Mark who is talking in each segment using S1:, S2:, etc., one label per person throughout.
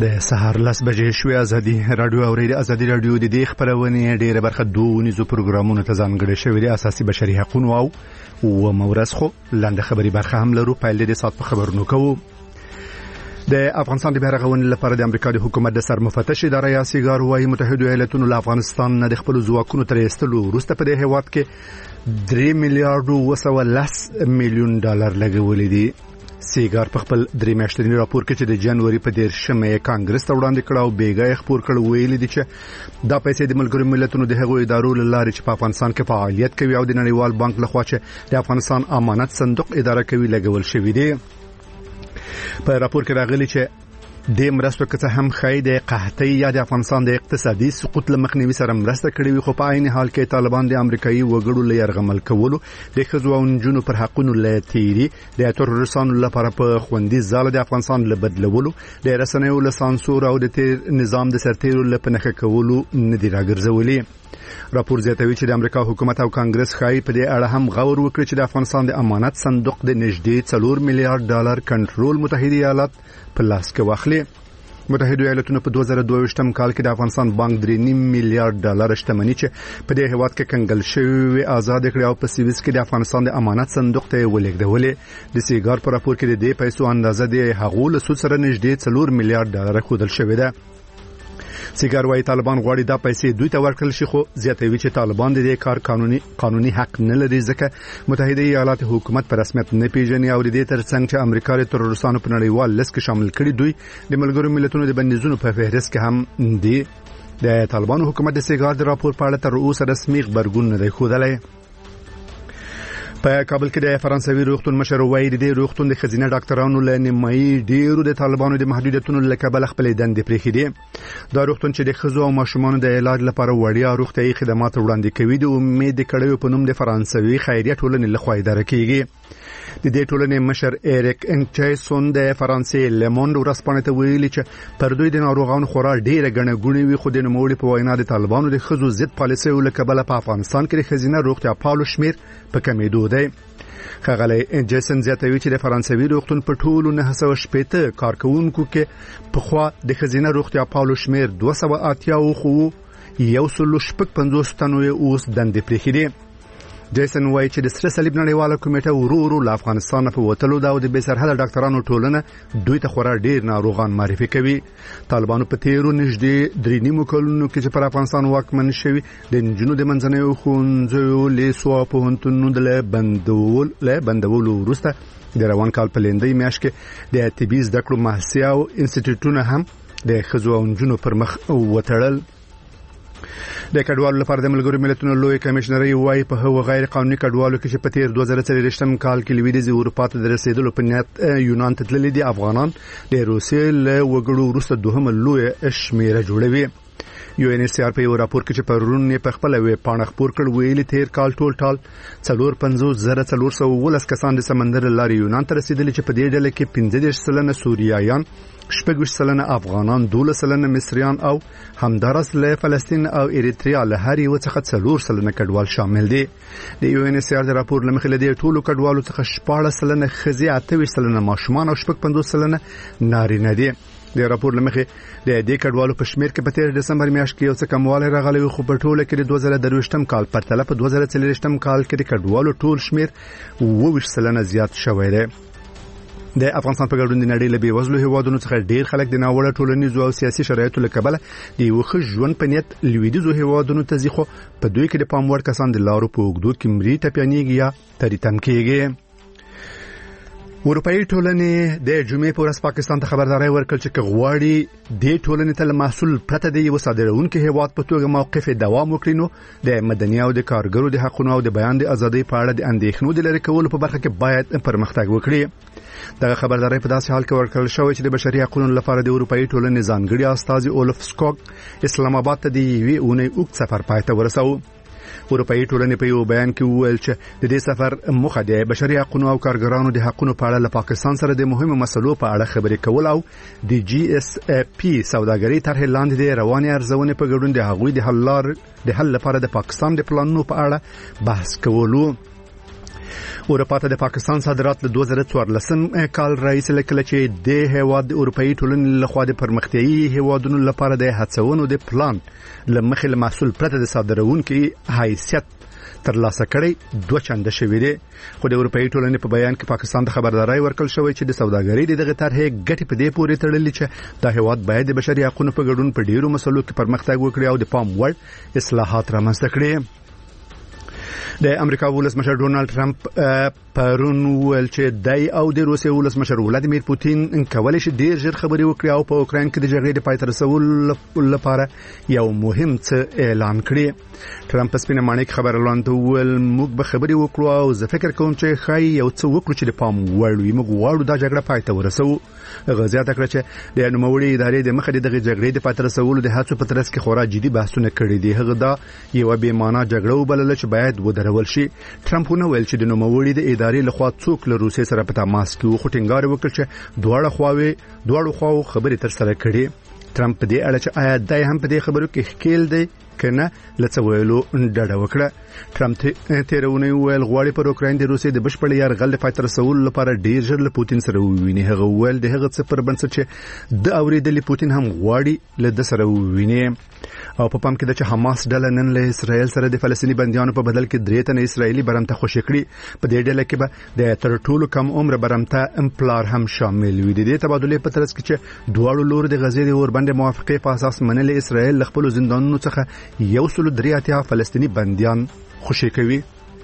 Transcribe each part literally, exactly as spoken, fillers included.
S1: د سهار لس بجې شوې. ازادي رادیو او ریډیو ازادي رادیو د دې خبرونه ډیره برخه دوونیزو پروګرامونو ته ځانګړي شوی دی. اساسي بشري حقوقو او و مورث خو لاندې خبري برخه هم لرو. په دې سات په خبرونو کوو. د افغانستان د بیرغونې لپاره د امریکا د حکومت د سرمفتش اداره یا سیګار وايي متحده ایالاتونو له افغانستان نه د خپل ځواکونو تر ایستلو وروسته په دې هیواد کې درې میلیارډ او سوه لس میلیون ډالر لګولې دي. سیګار په خپل درې میاشتنی راپور کې چې د جنوري په دیرشمه کانګرس ته وړاندې کړ او بیګای خبر کړ ویل دي چې دا پیسې د ملګرو ملتونو د هغو ادارو لاره چې په افغانستان کې فعالیت کوي او د نړیوال بانک لخوا چې د افغانستان امانت صندوق اداره کوي لګول شوی دی. په راپور کې راغلي چې د مرستو کڅه هم خای د قحطۍ یا د افغانستان د اقتصادي سقوط لمخنیوي سره مرسته کړې وي، خو په عین حال کې طالبان د امریکایي وګړو ليرغمل کولو د خزو او نجونو پر حقونو لتیری د ترورستانو لپاره په خوندي ځاله د افغانستان لبدلولو د رسنیو له سانسور او د نظام د سرتیرو لپاره کولو نه دی راګرځولي. راپور زیاتوي چې د امریکا حکومت او کانګرس خای په دې اړه هم غور وکړي چې د افغانستان د امانت صندوق د نږدې څلور میلیارډ ډالر کنټرول متحده ایالات په لاس کې واخلي. متحده ایالاتونو په دوه زره دوه ویشتم کال کې د افغانستان بانک درې نیم میلیارډ ډالر شتمنۍ چې په دې هیواد کې کنګل شوی آزاد کړی او په سویس کې د افغانستان د امانت صندوق ته ولېږدولې. د سیګار په راپور کې د دې پیسو اندازه د هغو له سود سره نږدې څلور میلیارډ ډالر ښودل شوې ده. سیګار وايي طالبان غواړي دا پیسې دوی ته ورکړل شي، خو زیاتوي چې طالبان د دې کار قانوني قانوني حق نه لري ځکه متحده ایالات حکومت په رسمیت نه پیژني او د دې ترڅنګ چې امریکا د ترورستانو په نړیوال لیست کې شامل کړي دوی د ملګرو ملتونو د بندیزونو په فهرست کې هم دي. د طالبانو حکومت د سیګار د راپور په اړه تر اوسه رسمي خبرګون نه دی ښودلی. په کابل کې د فرانسوي روغتون مشر وایي د روغتون د خزینه ډاکټرانو له نیمایي ډیرو د طالبانو د محدودیتونو له کبله خپل دندې پرېښې دي. دا روغتون چې د ښځو او ماشومانو د علاج لپاره وړیا روغتیايي خدمات وړاندې کوي د امید کړیو په نوم د فرانسوي خیریه ټولنې لخوا اداره کیږي. د دې ټولنې مشر ایریک انچایسون د فرانسې لموند ورسپانې ته ویلي چې پر دوی د ناروغانو خورا ډیره غنه غونې وي، خو د نوموړي په وینا د طالبانو د ښځو ضد پالیسیو له کبله په افغانستان کې د خزینه روغتیا پالو شمیر په کمیدو دی. خغلی انجسن زیاتوي چې د فرانسوي روغتون په ټولو نه سوه شپېته کارکونکو کې په خوا د خزینه روغتیا پالو شمیر دوه سوه اتیا او خو یو سل شپږ پنځوس تنو اوس دندې پرېښې دي. جیسن وایي چې د سره صلیب نړیواله کمیټه ورو ورو له افغانستان په وتلو دا او د بېسرحده ډاکټرانو ټولنه دوی ته خورا ډیر ناروغان معرفي کوي. طالبانو په تیرو نږدې درې نیمو کلونو کې چې پر افغانستان واکمن شوي د نجونو د منځنیو ښوونځیو لیسو او پوهنتونونو د بندول له بندولو وروسته د روان کال په لیندۍ میاشت کې د طبي زده کړو محصیا او انسټیټیوټونه هم د ښځو او نجونو پر مخ وتړل. د کډوالو لپاره د ملګرو ملتونو لوی کمشنري وايي په هغو غیر قانوني کډوالو کې چې په تیر دوه زره څلوېښتم کال کې لویدیځ اروپا ته د رسیدلو په نیت یونان ته تللي دي افغانان د روسیې له وګړو وروسته دوهمه لوی شمیره جوړوي. یو ان ایس سی آر په یو راپور کې چې پرون یې په خپل وی پاڼه خبر کړ ویلي تیر کال ټول ټال څلور پنځوس زره څلور سوه اوولس کسان د سمندر لارې یونان ته رسیدلي چې په دې ډله کې پنځه دېرش سلنه سوریایان، شپږ ویشت سلنه افغانان، دولس سلنه مصریان او همدارس له فلسطین او اریتریا له هر یو څخه څلور سلنه کډوال شامل دي. د یو ان ایس سی آر د راپور لمخې له دې ټولو کډوالو څخه شپاړس سلنه ښځې، اته ویشت سلنه ماشومان او شپږ پنځوس سلنه نارینه دي. د راپور لمخې د دې کډوالو په شمیر کې په تیر دسمبر میاشت کې یو څه کموالی راغلی، خو په ټوله کې د دوه زره درویشتم کال پرتله په دوه زره څلوېښتم کال کې د کډوالو ټول شمیر اووه ویشت سلنه زیات شوی دی. د افغانستان په ګډون د نړۍ له بېوزلو هیوادونو څخه ډیر خلک د ناوړه ټولنیزو او سیاسي شرایطو له کبله د یو ښه ژوند په نیت لویدیځو هیوادونو ته ځي، خو په دوی کې د پام وړ کسان د لارو په اوږدو کې مري ټپیانېږي یا تریتم کېږي. اروپایي ټولنې د جمعې په ورځ پاکستان ته خبرداري ورکړه چې غواړي د ټولنې ته محصول پرته د یو صادرونکو هیواد په توګه موقف دوام وکړي، نو د مدني او د کارګرو د حقوقو او د بیان د ازادۍ په اړه د اندېښنو د لرې کولو په برخه کې باید پرمختګ وکړي. دغه خبرداري په داسې حال کې ورکړل شوې چې د بشري حقوقو لپاره د اروپایي ټولنې ځانګړي استازي اولف سکوک اسلام آباد ته د یوې اونۍ اوږد سفر پای ته ورساوه. اروپایي ټولنې په یو بیان کې وویل چې د دې سفر موخه د بشري حقوقو او کارګرانو د حقوقو په اړه له پاکستان سره د مهمو مسلو په اړه خبرې کول او د جی اس پی سوداګرۍ طرحې لاندې د رواني ارزونې په ګډون د هغوی د حل لار د حل لپاره د پاکستان د پلانونو په اړه بحث کولو. اروپا ته د پاکستان صادرات له دوه زره څوارلسم کال راهیسې کله چې د هیواد د اروپאי ټولنې لخوا د پرمختیایي هیوادونو لپاره د هڅونو د پلان لمخې له محصول پرته د صادرونکو حیثیت ترلاسه کړي دوه چنده شوی دی. خو د اروپאי ټولنې په بیان کې پاکستان ته خبرداري ورکړل شوې چې د سوداګرۍ دغه طرحه ګټې په دې پورې تړلې چې د هیواد باید د بشري حقوقو په ګډون په ډیرو مسلو کې پرمختګ وکړي او د پام وړ اصلاحات رامنځته کړي. د امریکا ولسمشر ډونالد ټرمپ پرون ویل چې دای او د روسیې ولسمشر ولادیمیر پوتین کولای شي ډیر ژر خبري وکړي او په اوکرين کې د جګړې د پای ته رسولو لپاره یو مهم څه اعلان کړي. ټرمپ سپینه مانیک خبر لاندې ویل موږ به خبري وکړو او زه فکر کوم چې خای یو څه وکړو چې د پام وړ وي. موږ غواړو دا جګړه پای ته ورسوو. غزيات کړ چې د نوموړي ادارې د مخه د جګړې د پای ته رسولو د هڅو په ترڅ کې خورا جدي بحثونه کړي دي. هغه دا یو بې معنا جګړه وبلل چې باید ودرول شي. ټرمپ نو ویل چې د نوموړي د ادارې لخوا څوک له روسیې سره په تماس کې وو، خو ټینګار وکړ چې دواړه خواوې دواړو خواو خبرې تر سره کړي. ټرمپ دې اړه چې آیا دای هم په دې خبرو کې ښکیل دی کنه لڅ ویلو ډډه وکړه. ټرمپ تیرونه ویل غواړي پر اوکرين د روسیې د بشپړ یرغل په تر رسول لپاره ډیر ژر له پوتین سره وویني. هغه ویل د هغه څه پر بنسټ چې د اوریدل پوتین هم غواړي له د سره وویني. او په پام کې د چې حماس ډله نن له اسرائیل سره د فلسطینی بنديانو په بدل کې درې تنه اسرایلی برمته خوشی کړي. په دې ډله کې به د تر ټولو کم عمر برمته امپلار هم شامل وي. د دې تبادله په ترڅ کې چې دواړو لور د غزې د اوربند موافقه په اساس منل اسرائیل له خپل زندانونو څخه یو سل درې اتیا فلسطینی بنديان خوشی کوي.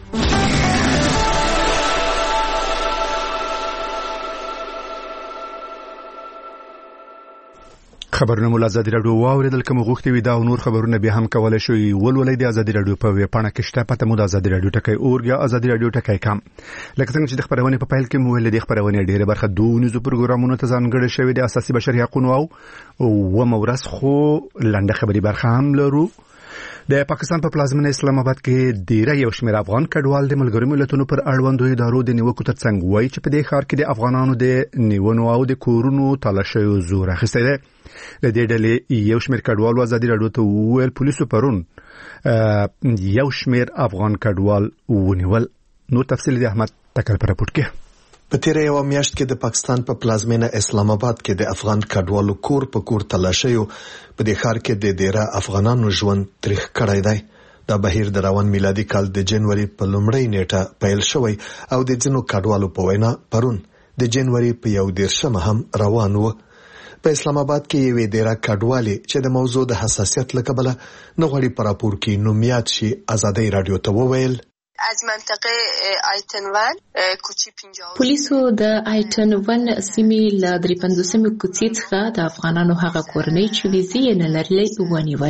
S1: خبرونه مول ازادي رادیو واوریدل کوم غوښتي وي دا او نور خبرونه به هم کولای شي ولولې د ازادي رادیو په ویب پاڼه کې شته. پته مو د ازادي رادیو ټکی اورګیا ازادي رادیو ټکی کام. لکه څنګه چې د خبرونه په پایل کې مو ول د خبرونه ډیره برخه دونیزو پروګرامونو ته ځانګړې شوی د اساسي بشري حقوقو او و مورث خو لنډه خبري برخه هم لرو. د پاکستان په پلازمینه اسلام آباد کې ډیره یو شمېر افغان کډوال د ملګرو ملتونو پر اړوندو ادارو د نیوکو ترڅنګ وایي چې په دې ښار کې د افغانانو د نیونو او د کورونو تلاشیو زور اخیستی دی. د دې ډلې یو شمېر کډوال ازادي رادیو ته ویل پولیسو پرون یو شمېر افغان کډوال ونیول. نو تفصیل د احمد تکل پر راپورټ کې.
S2: په تیر یو میاشت کې د پاکستان په پلازمینه اسلام آباد کې د افغان کډوالو کور په کور تلاشیو په دې ښار کې د ډیره افغانانو ژوند تاریخ کړی دی. دا بهیر د روان میلادي کال د جنوري په لومړۍ نیټه پیل شوی او د ځینو کډوالو په وینا پرون د جنوري په یو دیرشمه هم روان و. په اسلام آباد کې یو ډیره کډوالي چې د موضوع د حساسیت لکبله نغړي پر راپور کې نومیات شي ازادي رادیو ته وویل.
S3: از منطقه آیتن ون کوچی پنجاه
S4: پولیسو د آیتن ون سیمې له درې پنځوسمې کوڅې څخه د افغانانو هغه کورنۍ چې ویزې یې نه لرلې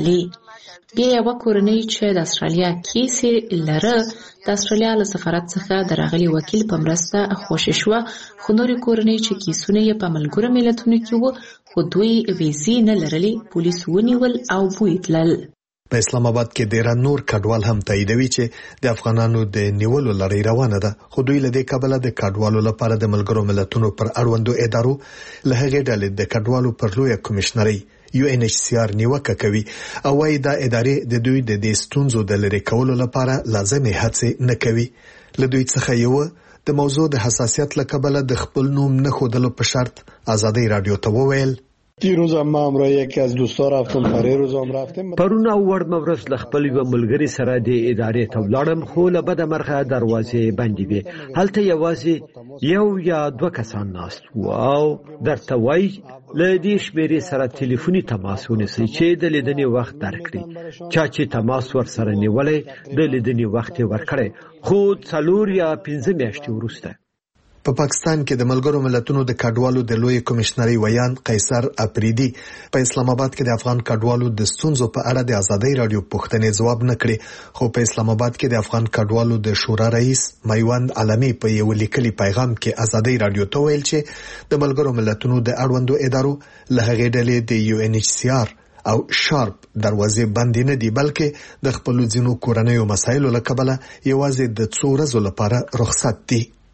S4: ونیولې. بیا یوه کورنۍ چې د استرالیا کیسې لره د استرالیا له سفارت څخه د راغلي وکیل په مرسته خوشي شوه، خو نورې کورنۍ چې کیسونه یې په ملګرو ملتونو کې وو خو دوی ویزې نه لرلې پولیس ونیول او بوی تلل.
S2: په اسلام آباد کې ډیر نور کډوال هم تاییدوي چې د افغانانو د نیولو لړۍ روانه ده، خو دوی له دې کبله د کډوالو لپاره د ملګرو ملتونو پر اړوندو ادارو له هغې ډلې د کډوالو پر لویه کمیشنرۍ یو ان ایچ سی آر نیوکه کوي او وايي دا ادارې د دوی د دې ستونزو د لرې کولو لپاره لازمي هڅې نه کوي. له دوی څخه یو د موضوع د حساسیت لکبله د خپل نوم نه ښودلو په شرط ازادي رادیو ته وویل.
S5: دیروز هم همراه یکی از دوستا رفتم پره روز هم رفتم
S6: پرون او ورد مورس ل خپل یو ملګری سره د ادارې ته ولاړم، خو له بده مرغه دروازې بندې وې. هلته یوازې یو یا دوه کسان ناست وو او درته وایي له دې شمیرې سره ټلیفوني تماس ونیسئ چې د لیدنې وخت درکړي. چا چې تماس ور سره نیولی د لیدنې وخت یې ورکړی، خو څلور یا پنځه میاشتې وروسته.
S2: په پاکستان کې د ملګرو ملتونو د کډوالو د لوی کمیشنري ویان قیصر اپریدي په اسلام آباد کې د افغان کډوالو د ستونزو په اړه د ازادي رادیو پوښتنې ځواب نه کړي، خو په اسلام آباد کې د افغان کډوالو د شورا رئیس میوند علمي په یو لیکلي پیغام کې ازادي رادیو ته ویل چې د ملګرو ملتونو د اړوندو ادارو له هغې ډلې د یو ان ایچ سی آر او شارپ دروازې بندې نه دي، بلکې د خپل ځینو کورنیو مسایلو لکبله یوازې د څو ورځو لپاره رخصت دي.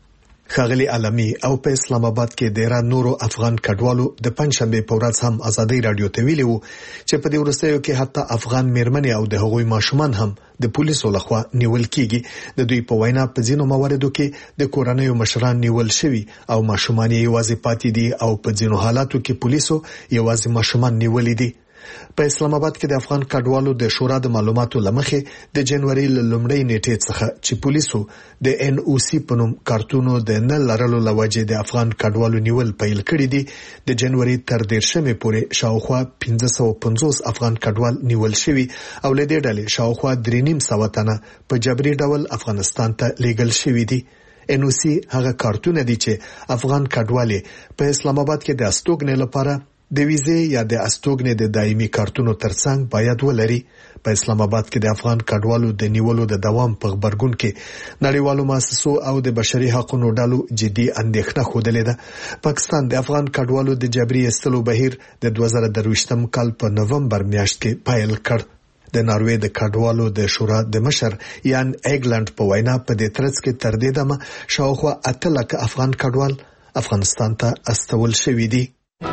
S2: ښاغلي عالمي او په اسلام آباد کې ډیرا نورو افغان کډوالو د پنځشنبه په ورځ هم ازادي رادیو ته ویلي وو چې په دې ورستیو کې حتی افغان میرمنې او د هغوی ماشومان هم د پولیسو لخوا نیول کیږي. د دوی په وینا په ځینو مواردو کې د کورنۍ مشران نیول شوي او ماشومان یې یوازې پاتې دي او په ځینو حالاتو کې پولیسو یوازې ماشومان نیولې دي. په اسلام آباد کې د افغان کډوالو د شورا د معلوماتو لمخې د جنوري لومړۍ نیټې څخه چې پولیسو د ان او سی په نوم کارتونو د نه لرلو لوجه د افغان کډوالو نیول پیل کړی دي. د جنوري تر دیرشمې پورې شاوخوا پنځه سوه پنځوس افغان کډوال نیول شوي او له دې ډلې شاوخوا درې نیم سوه تنه په جبري ډول افغانستان ته لیږل شوي دي. ان او سی هغه کارتونه دي چې افغان کډوالې په اسلام آباد کې د استوګنې لپاره د ویزې یا د استوګنې د دایمي کارتونو ترڅنګ باید ولري. په اسلام آباد کې د افغان کډوالو د نیولو د دوام په خبرګون کې نړیوالو مؤسسو او د بشري حقوقو ډلو جدي اندېښنه خوده لیده. پاکستان د افغان کډوالو د جبري ایستلو بهیر د دوه زره درویشتم کال په نوومبر میاشت کې پیل کړ. د ناروې د کډوالو د شورا د مشر یان ایګلند په وینا په دې ترڅ کې تر دې دمه شاوخوا اته لک افغان کډوال افغانستان ته استول شوي دي.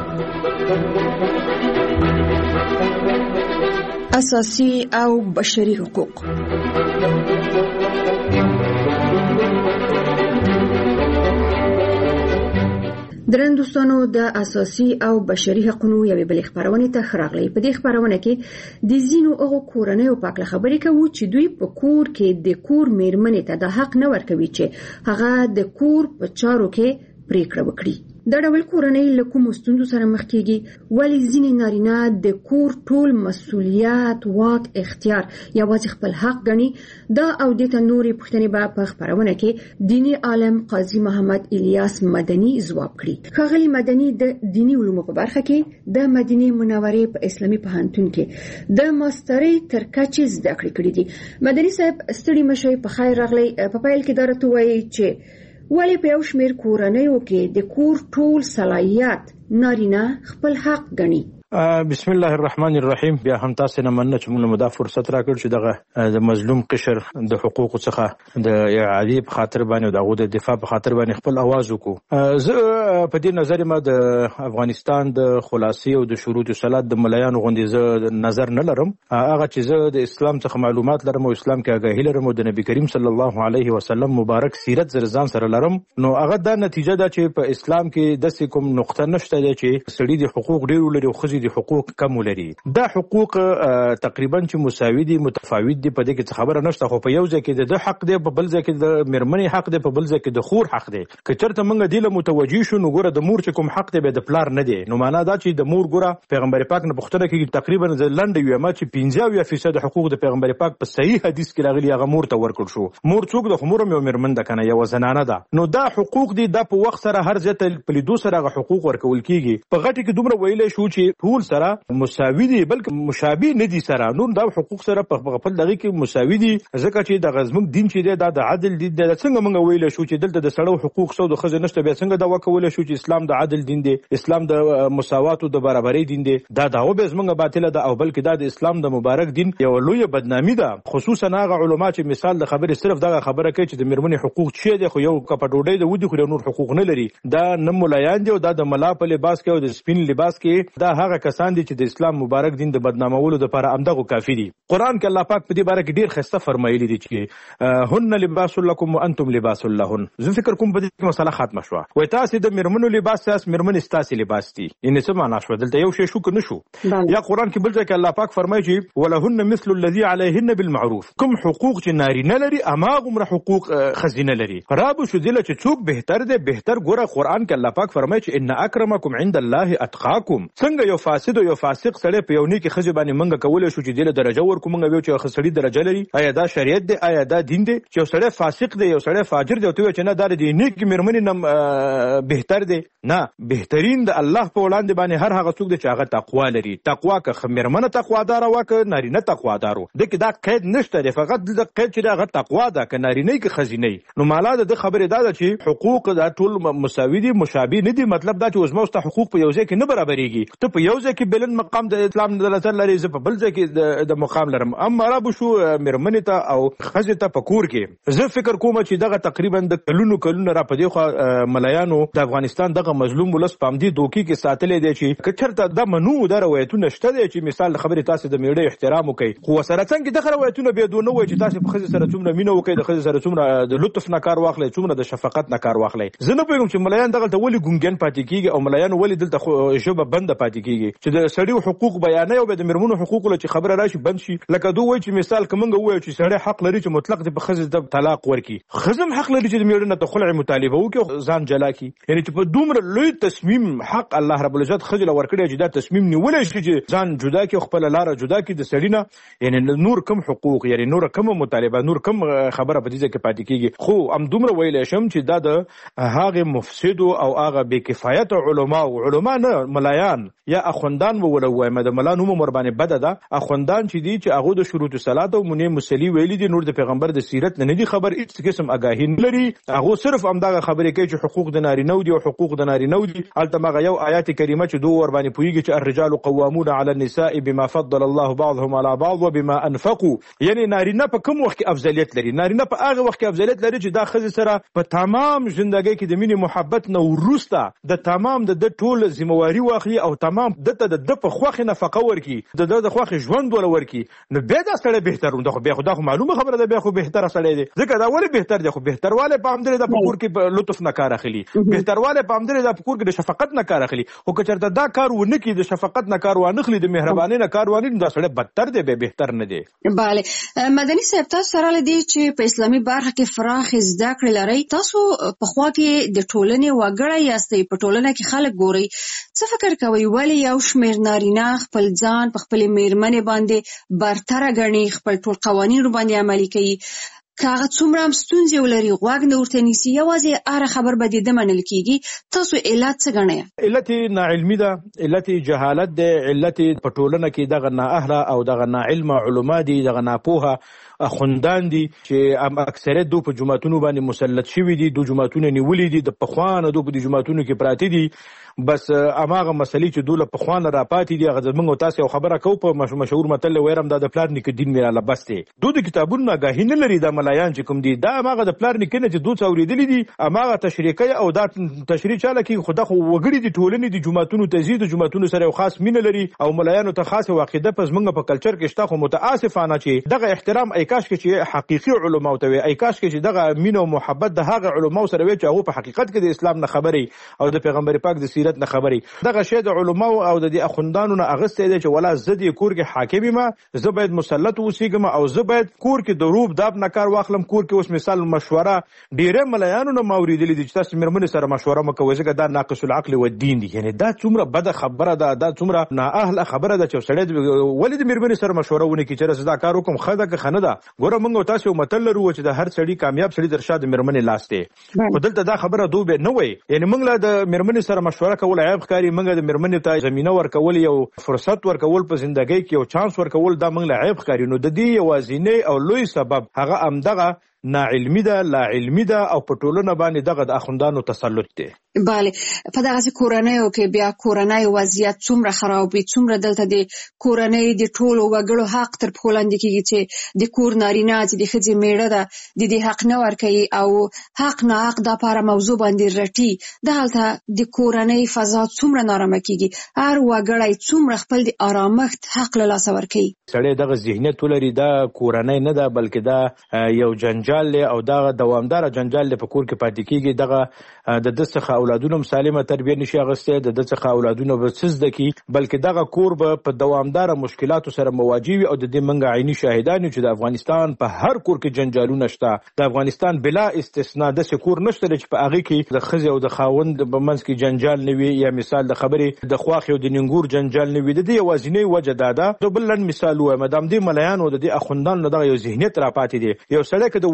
S7: اساسي او بشري حقوق. درن دوستانو د اساسي او بشري حقوقو یوې بلې خبرونه ته خراغلي. په دې خبرونه کې د زینو هغه کورنۍ او پاکله خبرې کوي چې دوی په کور کې د کور میرمنې ته د حق نه ورکوي چې هغه د کور په چارو کې پریکړه وکړي. دا ډول کورنۍ له کومو ستونزو سره مخ کیږي؟ ولې ځینې نارینه د کور ټول مسؤلیت، واک، اختیار یوازې خپل حق ګڼي؟ دا او د تنوري پښتنې به په خبرونه کې دینی عالم قاضي محمد الیاس مدني ځواب کړي. ښاغلي مدني د دینی علومو په برخه کې د مدینه منورې په اسلامي پوهنتون کې د ماسترۍ تر کچې زده کړې کړې دي. مدني صاحب ستړي مشي، په خیر راغلی. په پیل کې درته وایي چې ولی په یو شمېر کورنیو کې د کور ټول صلاحیت نارینه خپل حق ګڼي.
S8: بسم الله الرحمن الرحیم. بیا هم تاسو نه مننه چې موږ مدا فرصت راکړ چې دغه د مظلوم قشر د حقوقو څخه د اعادې په خاطر باندې دغه د دفاع په خاطر باندې خپل आवाज وکړو. زه په دې نظر ما د افغانستان د خلاصي او د شروط صلات د ملایانو غوندې زه نظر نه لرم. هغه چې زه د اسلام څخه معلومات لرم او اسلام کې آگاهی لرم او د نبی کریم صلی الله علیه وسلم مبارک سیرت زرزان سره لرم، نو هغه دا نتیجه ده چې په اسلام کې د کوم نقطه نشته چې سړي د حقوق ډیر لري او خزي د حقوق کم لري. دا حقوق تقریبا چې مساوي دي، متفاوت دي، په دې کې خبره نشته. خو په یو ځای کې د حق دی، په بل ځای کې د میرمنې حق دی، په بل ځای کې د خور حق دی. که چېرته موږ دې له متوجي شو نو ګوره د مور چې کوم حق دی به د پلار نه دی. نو معنا دا چې د مور ګوره پیغمبر پاک نه پوښتنه کوي تقریبا لنډ وي ما چې پنځه اویا فیصد حقوق د پیغمبر پاک په صحیح حدیث کې راغلي هغه مور ته ورکړل شو. مور څوک د خمور مې میرمن ده کنه، یو زنانه ده. نو دا حقوق دي، دا په وخت سره هر ځای ته په لیدو سره هغه حقوق ورکول کیږي. په غټي کې دومره ویلې شو چې ټول سره مساوي دي بلکې مشابه نه دي سره. نو دا حقوق سره په خپل دغه کې مساوي دي، ځکه چې د غزمن دین چې دی دا د عدل دي. د څنګه موږ ویل شو چې دلته د سړو حقوق سو د خزه نشته، بیا څنګه دا وکول شو چې اسلام د عدل دین دی، اسلام د مساوات او د برابرۍ دین دی. دا دا به زمونږ باطله ده او بلکې دا د اسلام د مبارک دین یو لوی بدنامي ده. خصوصا هغه علما چې مثال د خبرې صرف دا خبره کوي چې د میرمنې حقوق چي دي، خو یو کپډوډۍ د ودی خو نور حقوق نه لري. دا نه مولایان دي او دا د ملا په لباس کې او د سپین لباس کې دا هغه کسان دي چې د اسلام مبارک دین د بدنامولو لپاره امدغه کافی دي. قران کې الله پاک په دې باره کې ډیر خسته فرمایلی دي چې هن لباس لكم وانتم لباس لهن. زه فکر کوم په دې مسله ختمه شو. وای تاسو د میرمنو لباس تاسو میرمن تاسو لباس دي. ان څه معنا شو؟ دلته یو شی شو کنه شو. یا قران کې بل ځای کې الله پاک فرمایي چې ولهن مثل الذي عليهن بالمعروف. کوم حقوق چې نارینه لري اماغه حقوق خزینه لري. رابو شو دله چې څوک بهتر دی بهتر ګوره. قران کې الله پاک فرمایي چې ان اکرمکم عند الله اتقاکم. څنګه یو فاسد او یو فاسق سره په یو نیک خزي باندې منګه کول شو چې دله درجه ورکو منګه ویو چې خسړی درجه لري. آیا دا شریعت دی؟ آیا دا دین دی؟ چې یو سړی فاسق دی یو سړی فاجر دی او ته چې نه دا دی نیک میرمنې نم بهتر دی؟ نه، بهترین د الله په وړاندې باندې هر هغه څوک دی چې هغه تقوا لري. تقوا که میرمنه تقوادار او که نارینه تقوادار و دغه دا قید نشته دی، فقط د قید چې دا هغه تقوا ده که نارینه کې خزینه. نو مالا د خبره دا ده چې حقوق دا ټول مساوي دي، مشابه نه دي. مطلب دا چې اوس موږ ته حقوق په یو ځای کې نه برابرېږي. ته په یو یو ځکه بلند مقام د اسلام د نظر لري زه په بل ځکه د مقام لرم. اما را بو شو مرمنه ته او خزه ته پکور کې زه فکر کوم چې دغه تقریبا د کلونو کلونو را پدې خو ملایانو د افغانستان دغه مظلوم ولس پامدي دوکي کې ساتلې دي چې کچرته د منو د روایتونو شته دي چې مثال خبره تاسو د میړې احترام وکړي خو سره څنګه د روایتونو به دونه وای چې تاسو په خزه سره څومره مینه وکړي د خزه سره څومره د لطف نه کار واخلي څومره د شفقت نه کار واخلي. زه نه پوهیږم چې ملایان دغه ته ولي ګونګن پاتې کیږي او ملایان ولي دلته ژبه بند پاتې کیږي چې د سړي حقوق بیانې او د مرمنو حقوق له چې خبره راشي بند شي. لکه دوی وای چې مثال کومنګ وای چې سړی حق لري چې مطلق د خزه د طلاق ورکي خزم حق لري چې د میړه نه ته خلع مطالبه وکړي ځان جلا کی. یعنی چې په دومره لوی تصمیم حق الله رب العزت خزل ورکړي چې دا تصمیم نیولای شي چې ځان جدا کی خپل لار جدا کی د سړی نه. یعنی نور کم حقوق یعنی نور کم مطالبه نور کم خبره په دې کې پاتې کیږي. خو ام دومره ویل شم چې دا د هغه مفسد او هغه بے کفایت علما او علما نه ملایان یا اخوندان وولوي مده ملانو مر باندې بد ده. اخوندان چې دي چې هغه د شروط صلات او منی مصلی ویل دي نور د پیغمبر د سیرت نه دي خبر هیڅ قسم آگاهی نه لري. هغه صرف امداغه خبرې کوي چې حقوق د نارینه دي او حقوق د نارینه دي. البته یو آیات کریمه چې دوه ور باندې پویږي چې الرجال قوامون على النساء بما فضل الله بعضهم على بعض وبما انفقوا. یعنی نارینه په کوم وخت کې افضلیت لري؟ نارینه په هغه وخت کې افضلیت لري چې دا خزه سره په تمام ژوندۍ کې د مینې محبت نه ورسته د تمام د ټول ذمہواری واخلي او تمام دته د د په خوخه نفقه ورکي د د خوخه ژوند ول ورکي. نو به دا سره بهتر ده خو به خدا خو معلومه خبره ده به خو بهتر سره دي ځکه دا ولې بهتر دي خو بهترواله په همدره د پکور کې لطف نه کار اخلي بهترواله په همدره د پکور کې د شفقت نه کار اخلي. خو کچرته دا کار ونه کې د شفقت نه کار وانه خلی د مهرباني نه کار وانه دا سره بدتر دی به بهتر نه دی.
S7: bale مدني صاحب تاسو سره لدی چې په اسلامي برخه کې فراخ زده کړې لري تاسو په خوا کې د ټولنې وګړی یاستئ په ټولنه کې خلک ګوري څه فکر کوي ولی یو شمیر نارینه خپل ځان په خپل میرمنې باندې برتر غني خپل ټول قوانین باندې عملي کوي کاغه څومره هم ستونزې ولري غوږ نه ورته نیسي یوازې اره خبر به دې منل کیږي تاسو علت څه ګڼئ؟
S8: علت ناعلمي ده علت جهالت ده علت په ټولنه کې دغه نااهله او دغه ناعلم علما دي دغه ناپوهه خوندان دي چې اکثریت دو په جماعتونو باندې مسلط شوي دي دو جماعتونه نیولې دي د پخوانه دو په جماعتونو کې پراته دي بس اماغه مسلې چې دوله پخوانه را پاتې دي هغه موږ تاسو خبره کو په مشهور متل ويرم دا د پلان نیک دین میراله بس دي دو د کتابونو غاهی نه لري د ملایان چې کوم دي دا اماغه د پلان نیک نه چې دوه اوریدلې دي اماغه تشریکي او دا تشریح چاله کې خدا خو وګړي دي ټولنې دي جماعتونو تزيد جماعتونو سره خاص مینه لري او ملایانو ته خاصه واقعده پس موږ په کلچر کې شته خو متاسفانه چې دغه احترام ای کاش کې چې حقيقي علماء ته وي ای کاش کې چې دغه مینه او محبت د هغه علماء سره وي چې هغه په حقیقت کې د اسلام نه خبري او د پیغمبر پاک د سیرت نه خبري دغه شی د علماء او د اخوندانو نه اغسته دي چې ولا زدي کور کې حاکم ما زه باید مسلط اوسېږم او زه باید کور کې د روب داب نه کار واخلم کور کې اوس مثال مشوره ډیره ملایانو نه موریدلې دي چې تاسو مرمن سره مشوره مکوئ ځکه دا ناقص العقل و الدين دي یعنی دا څومره بد خبره ده دا څومره نااهله خبره ده چې سړی ولید مرمن سره مشوره ونه کی چې دا کار وکم خدا که خنه ده ګوره موږ تاسو متل لرو چې د هر سړی کامیاب سړی درشاد مرمن لاسته په دلته دا خبره دوه نه وي یعنی موږ له د مرمن سره مشوره کول عیب ښکاری موږ د مرمن ته زمينه ورکول یو فرصت ورکول په ژوندۍ کې یو چانس ورکول دا موږ له عیب ښکاری نو د دې یوازینی او لوی سبب هغه امدغه ناعلمي ده لا علمي ده او په ټولنه باندې دغه د اخوندانو تسلط دی.
S7: bale په دغه کورنۍ کې بیا کورنۍ وضعیت څومره خراب وي څومره دلته د کورنۍ د ټولو وګړو حق تر پښو لاندې کیږي چې د کور نارینه چې د ښځې میړه ده د دې حق نه ورکوي او حق نه حق د لپاره موضوع باندې رټي دلته د کورنۍ فضا څومره نارامه کیږي هر وګړی څومره خپل د آرامښت حق له لاسه ورکوي.
S8: سړی دغه ذهنیت ولري دا کورنۍ نه ده بلکې دا یو جنجال او دا دوامدار جنجال په کور کې پاتې کیږي دغه د د څخه اولادونو سالمه تربیه نشي اغسته د د څخه اولادونو به سز دکی بلکې دغه کور به په دوامدار مشکلاتو سره مواجه وي او د دې منګه عیني شاهدان چې د افغانستان په هر کور کې جنجالونه شته د افغانستان بلا استثناء د سکور نشته چې په هغه کې د خزي او د خاوند په منځ کې جنجال نه وي یا مثال د خبرې د خواخ او د ننګور جنجال نه وي د دې وازینې وجه دادا د بلن مثال و مدام دې ملایان او د اخوندان دغه یو ذهنیت را پاتې دي یو سړی کې د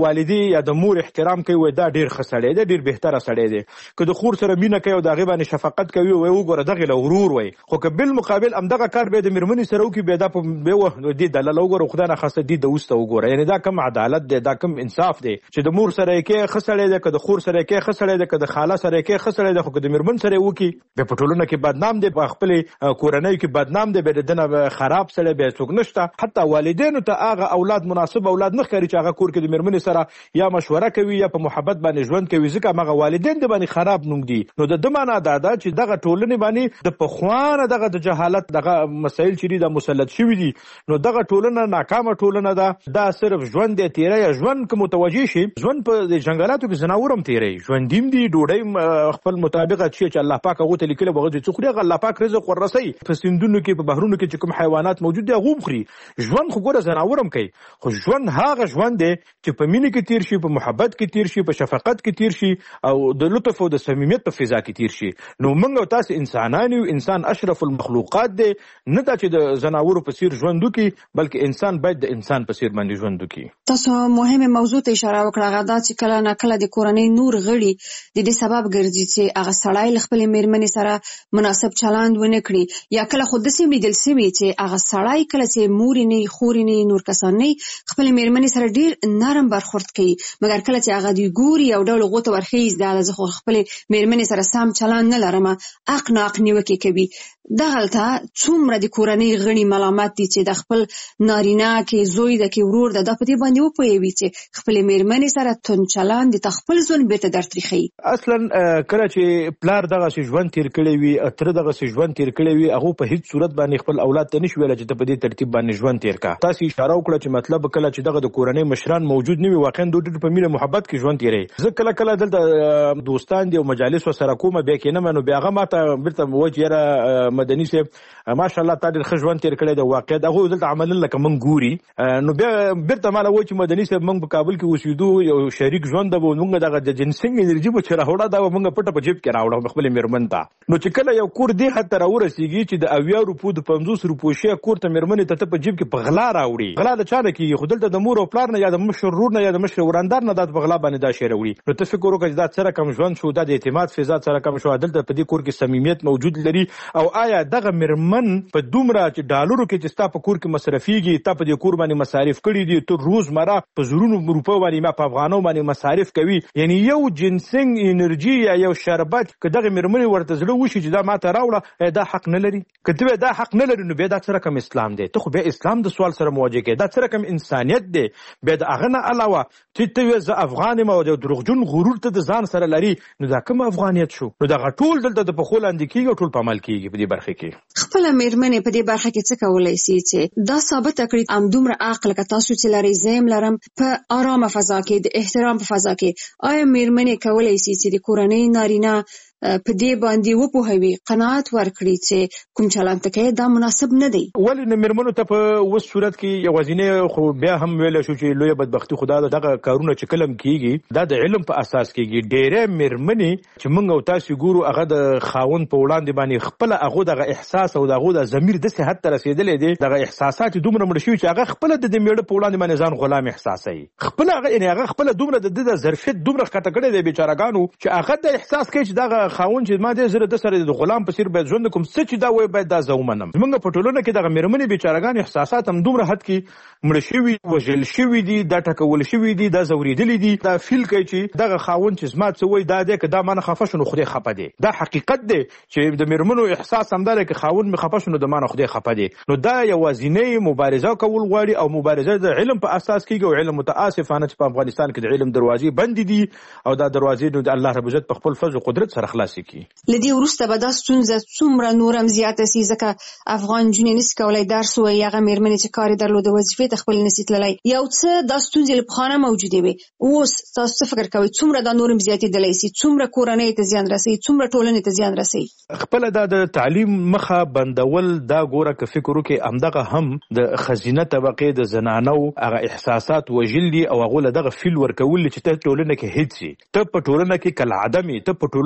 S8: والدې یا د مور احترام کوي دا ډیر ښه سړی دی ډیر بهتره سړی دی که د خور سره مینه کوي او د هغې باندې شفقت کوي وایي وګوره دغې له ورور وایي خو که بالمقابل همدغه کار بیا د مېرمنې سره وکړي بیا دا په بیا دې دلاله وګوره خدای ناخواسته دې د اوس ته وګوره یعنې دا کم عدالت دی دا کم انصاف دی چې د مور سره یې کې ښه سړی دی که د خور سره یې کې ښه سړی دی که د خاله سره یې کې ښه سړی دی خو که د مېرمن سره یې وکړي بیا په ټولنه کې بدنام دی په خپلې کورنیو کې بدنام دی بیا د ده نه خراب سړی بیا څوک نشته حتی والدینو ته هغه اولاد مناسب اولاد نه ښکاري چې هغه کور کې د مېرمنې سره یا مشوره کوي یا په محبت باندې ژوند کوي ځکه همغه والدین د باندې خراب نوم دي نو د ده معنا دا ده چې دغه ټولنې باندې د پخوانه دغه د جهالت دغه مسایل چې دي دا مسلط شوي دي نو دغه ټولنه ناکامه ټولنه ده دا صرف ژوند دی تیری یا ژوند که متوجه شي ژوند په جنګلاتو کې ځناور هم تیری ژوندیم دي ډوډۍ خپل مطابقه چې چې الله پاک هغو ته لیکلی به هغه څه خوري هغه الله پاک رزق وررسوي په سیندونو کې په بحرونو کې چې کوم حیوانات موجود دي هغه هم خوري ژوند خو ګوره ځناور هم کوي خو ژوند هغه ژوند دی چې په مینې کې تیر شي په محبت کې تیر شي په شفقت کې تیر شي او د لطف او د صمیمیت په فضا کې تیر شي نو موږ او تاسو انسانان یو انسان اشرف المخلوقات دی نه دا چې د زناورو په څیر ژوند وکړي بلکې انسان باید د انسان په څیر باندې ژوند وکړي
S7: تاسو مهمه موضوع ته اشاره وکړه هغه دا چې کله نه کله د کورنۍ نور غړي د دې سبب ګرځي چې هغه سړی له خپلې مېرمنې سره مناسب چلند ونه کړي یا کله خو داسې لیدل شوي چې هغه سړی کله چې مور یې نه خور یې نه نور کسان نه خپلې مېرمنې سره ډېر نرم برخورد کوي مګر کله چې هغه دوی ګوري یو ډول غوته ورخیز دا زه خو خپلې مېرمنې سره سم چلند نه لرم حق ناق نیوکې کوي دغلته څومره د کورنۍ غړي ملامت دي چې د خپل نارینه کې زوی د کې ورور د په دې باندې وپوهوي چې خپلې مېرمنې سره تون چلند د خپل ځون بیرته درتریخي
S8: اصلا کله چې پلار دغه ژوند تیر کړی وي تر دغه ژوند تیر کړی وي هغه په هیڅ صورت باندې خپل اولاد ته نشي ویل چې ته په دې ترتیب باندې ژوند تیر کا تاسو اشاره وکړه چې مطلب کله چې دغه د کورنۍ مشران موجود نه وي واقعا د ډېر په مینه محبت کې ژوند تیری زه کله کله دلته دوستان دي او مجالس سره کومه بیا کې نه منو بیا هغه ماته بیرته وجه مدني سي ماشاءالله تا ډېر ښه ژوند تیر کړی د واقعیت هغه دلته عملاً لکه موږ ګوري نو بیا بیرته ماله وایي چې مدني صاحب موږ په کابل کې اوسېدو یو شریک ژوند به موږ دغه د جنسنګ انرژي به چې راوړه دا به موږ پټه په جیب کې راوړه خپلې مېرمن ته نو چې کله یو کور دې حد ته راورسېږي چې د اویا روپو د پنځوس روپو شی کور ته مېرمنې ته ته په جیب کې په غلا راوړي غلا د چا نه کېږي خو دلته د مور او پلار نه یا د مشر ورور نه یا د مشر وراندار نه دا په غلا باندې دا شی راوړي نو ته فکر وکړه چې دا څه رقم ژوند شو دا د اعتماد فضا څه رقم شو دلته په دې کور کې صمیمیت موجود لري او آیا دغه مېرمن په دومره چې ډالرو کې چې ستا په کور کې مصرفېږي تا په دې کور باندې مصارف کړي دي ته روزمره په زرونو روپو باندې ما په افغانو باندې مصارف کوي یعنی یو جنسنګ انرژي یا یو شربت که دغه مېرمنې ورته زړه وشي چې دا ماته راوړه دا حق نه لري که ته دا حق نه لري نو بیا دا څه رقم اسلام دی ته خو بیا اسلام د سوال سره مواجه کوي دا څه رقم انسانیت دی بیا د هغه نه علاوه چې ته وایې زه افغان یم او د دروغجن غرور ته د ځان سره لري نو دا کوم افغانیت شو نو دغه ټول دلته د پښو لاندې کېږي او ټول په عمل کېږي په دې برخه کې
S7: خپله مېرمنې په دې برخه کې څه کولی سي چې دا ثابته کړي همدومره عقل که تاسو چې لرئ زه یم لرم په ارامه فضا کې د احترام په فضا کې آیا مېرمنې کولی سي چې د کورنۍ نارینه په دې باندې وپوهوي قناعت ورکړي چې کوم چلند ته کوي دا مناسب نه دی
S8: ولې نه مېرمنو ته په اوس صورت کې یوازینی خو بیا هم ویلی شو چې لویه بدبختي خو دا دغه کارونه چې کله هم کېږي دا د علم په اساس کېږي ډېری مېرمنې چې موږ او تاسو ګورو هغه د خاوند په وړاندې باندې خپله هغو دغه احساس او د هغو د ضمیر داسې حد ته رسېدلی دی دغه احساسات دومره مړه شوي چې هغه خپله د دې مېړه په وړاندې باندې ځان غلام احساسوي خپله هغه یعنې هغه خپله دومره د ده د ظرفیت دومره ښکته کړی دی بېچارهګانو چې هغه د احساس کوي چې دغه خاوند چې ما دې زه د سره د غلام په څېر باید ژوند کوم څه چې دا وایي باید دا زه ومنم زموږ په ټولنه کې دغه مېرمنې بېچارهګانې احساسات هم دومره حد کې مړه شوي وژل شوي دي دا ټکول شوي دي دا ځورېدلي دي دا فیل کوي چې دغه خاوند چې زما څه وایي دا دی که دا ما نه خفه شو نو خدای خفه دی دا حقیقت دی چې د مېرمنو احساس همدا دی که خاوند مې خفه شو نو د ما نه خدای خفه دی نو دا یوازینۍ مبارزه کول غواړي او مبارزه د علم په اساس کېږي او علم متاسفانه چې په افغانستان کې د علم دروازې بندې دي او دا دروازې نو د الله رب عزت په خپل فضل او قدرت سره خلاصې کړي
S7: له دې وروسته به دا ستونزه څومره نور هم زیاته سي ځکه افغان نجونې نسي کولی درس ووایي هغه مېرمنې چې کار یې درلوده وظیفې ته خپلې نسي تللی یو څه دا ستونزې له پخوا نه موجودې وې اوس تاسو څه فکر کوئ څومره دا نور هم زیاتېدلی سي څومره کورنۍ ته زیان رسوي څومره ټولنې ته زیان رسوي
S8: خپله دا د تعلیم مخه بندول دا ګوره که فکر وکړې همدغه هم د ښځینه طبقې د زنانو هغه احساسات وژل دي او هغو له دغه فیل ورکول چې ته ټولنه کې هېڅ سي ته په ټولنه کې کالعدم یې ته په ټولنه کې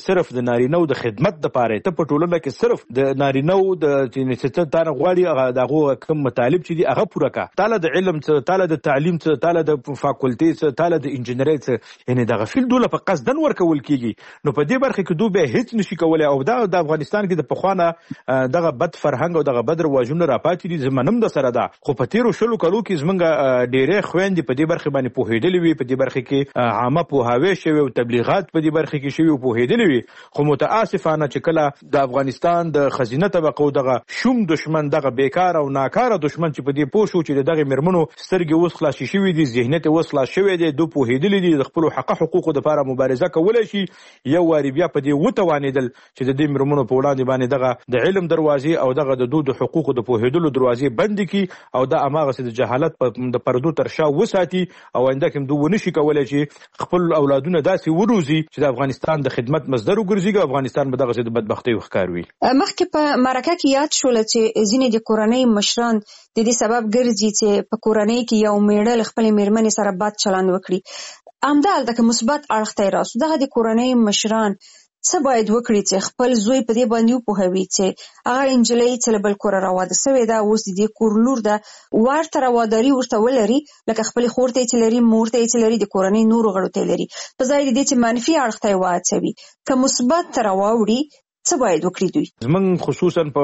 S8: صرف د نارینو د خدمت د پاره ته په ټولنه کې صرف د نارینو د چې تانه غواړي دغه کوم مطالب چې دي هغه پوره کا تعالی د علم څخه تعالی د تعلیم څخه تعالی د فاکولټي څخه تعالی د انجینری څخه یعنی دغه فیل دوله په قصدن ورکول کیږي نو په دې برخه کې دوی به هیڅ نشي کولای او دا د افغانستان کې د پخوانه دغه بد فرهنګ او دغه بد رواجونه راپاتې دي زمونږ د سره ده خو په تیرو شلو کلو کې زمونږ ډېرې خويندې په دې برخه باندې پوهېدلې وي په دې برخه کې عامه پوهاوی شوی او تبلیغات په دې برخه کې شوی او پوهېدلې وي خو متاسفانه چې کله د افغانستان د خزینه طبقه او دغه شوم دشمن دغه بیکار او ناکاره دشمن چې په دې پوه شو چې دغه مرمنو سترګې اوس خلاص شوي دي ذهنیت اوس خلاص شوی دی دوی پوهېدلې دي د خپل حق حقوقو لپاره مبارزه کولای شي یو واری بیا په دې وتوانېدل چې د دې مرمنو په وړاندې باندې دغه د علم دروازې او دغه د دوی د حقوقو د پوهېدلو دروازې بند کړي او د اماغه د جهالت په د پردو تر شا وساتي او آینده کې دوی ونشي کولای چې خپل اولادونه داسې وروزي چې د افغانستان د خدمت مصدر وګرځي افغانستان به دغه د بدبختۍ وښکار وي
S7: مخکې په مرکه کې یاد شول چې ځینې د کورنۍ مشران د دې سبب ګرځي چې په کورنۍ کې یو میړه خپل میرمنې سره بد چلند وکړي همدالته که مثبت اړخ ته راسو دغه د کورنۍ مشران څه باید وکړي چې خپل زوی په دې باندې وپوهوي چې هغه انجلۍ چې له بل کوره راواده سوې ده اوس د دې کور لور ده ورته رواداري ورته ولري لکه خپلې خور ته چې لري مور ته چې لري د کورنۍ نورو غړو ته لري په ځای د دې چې منفي اړخ ته واچوي که مثبت ته راوړي څه باید وکړي دوی
S8: زمونږ خصوصا په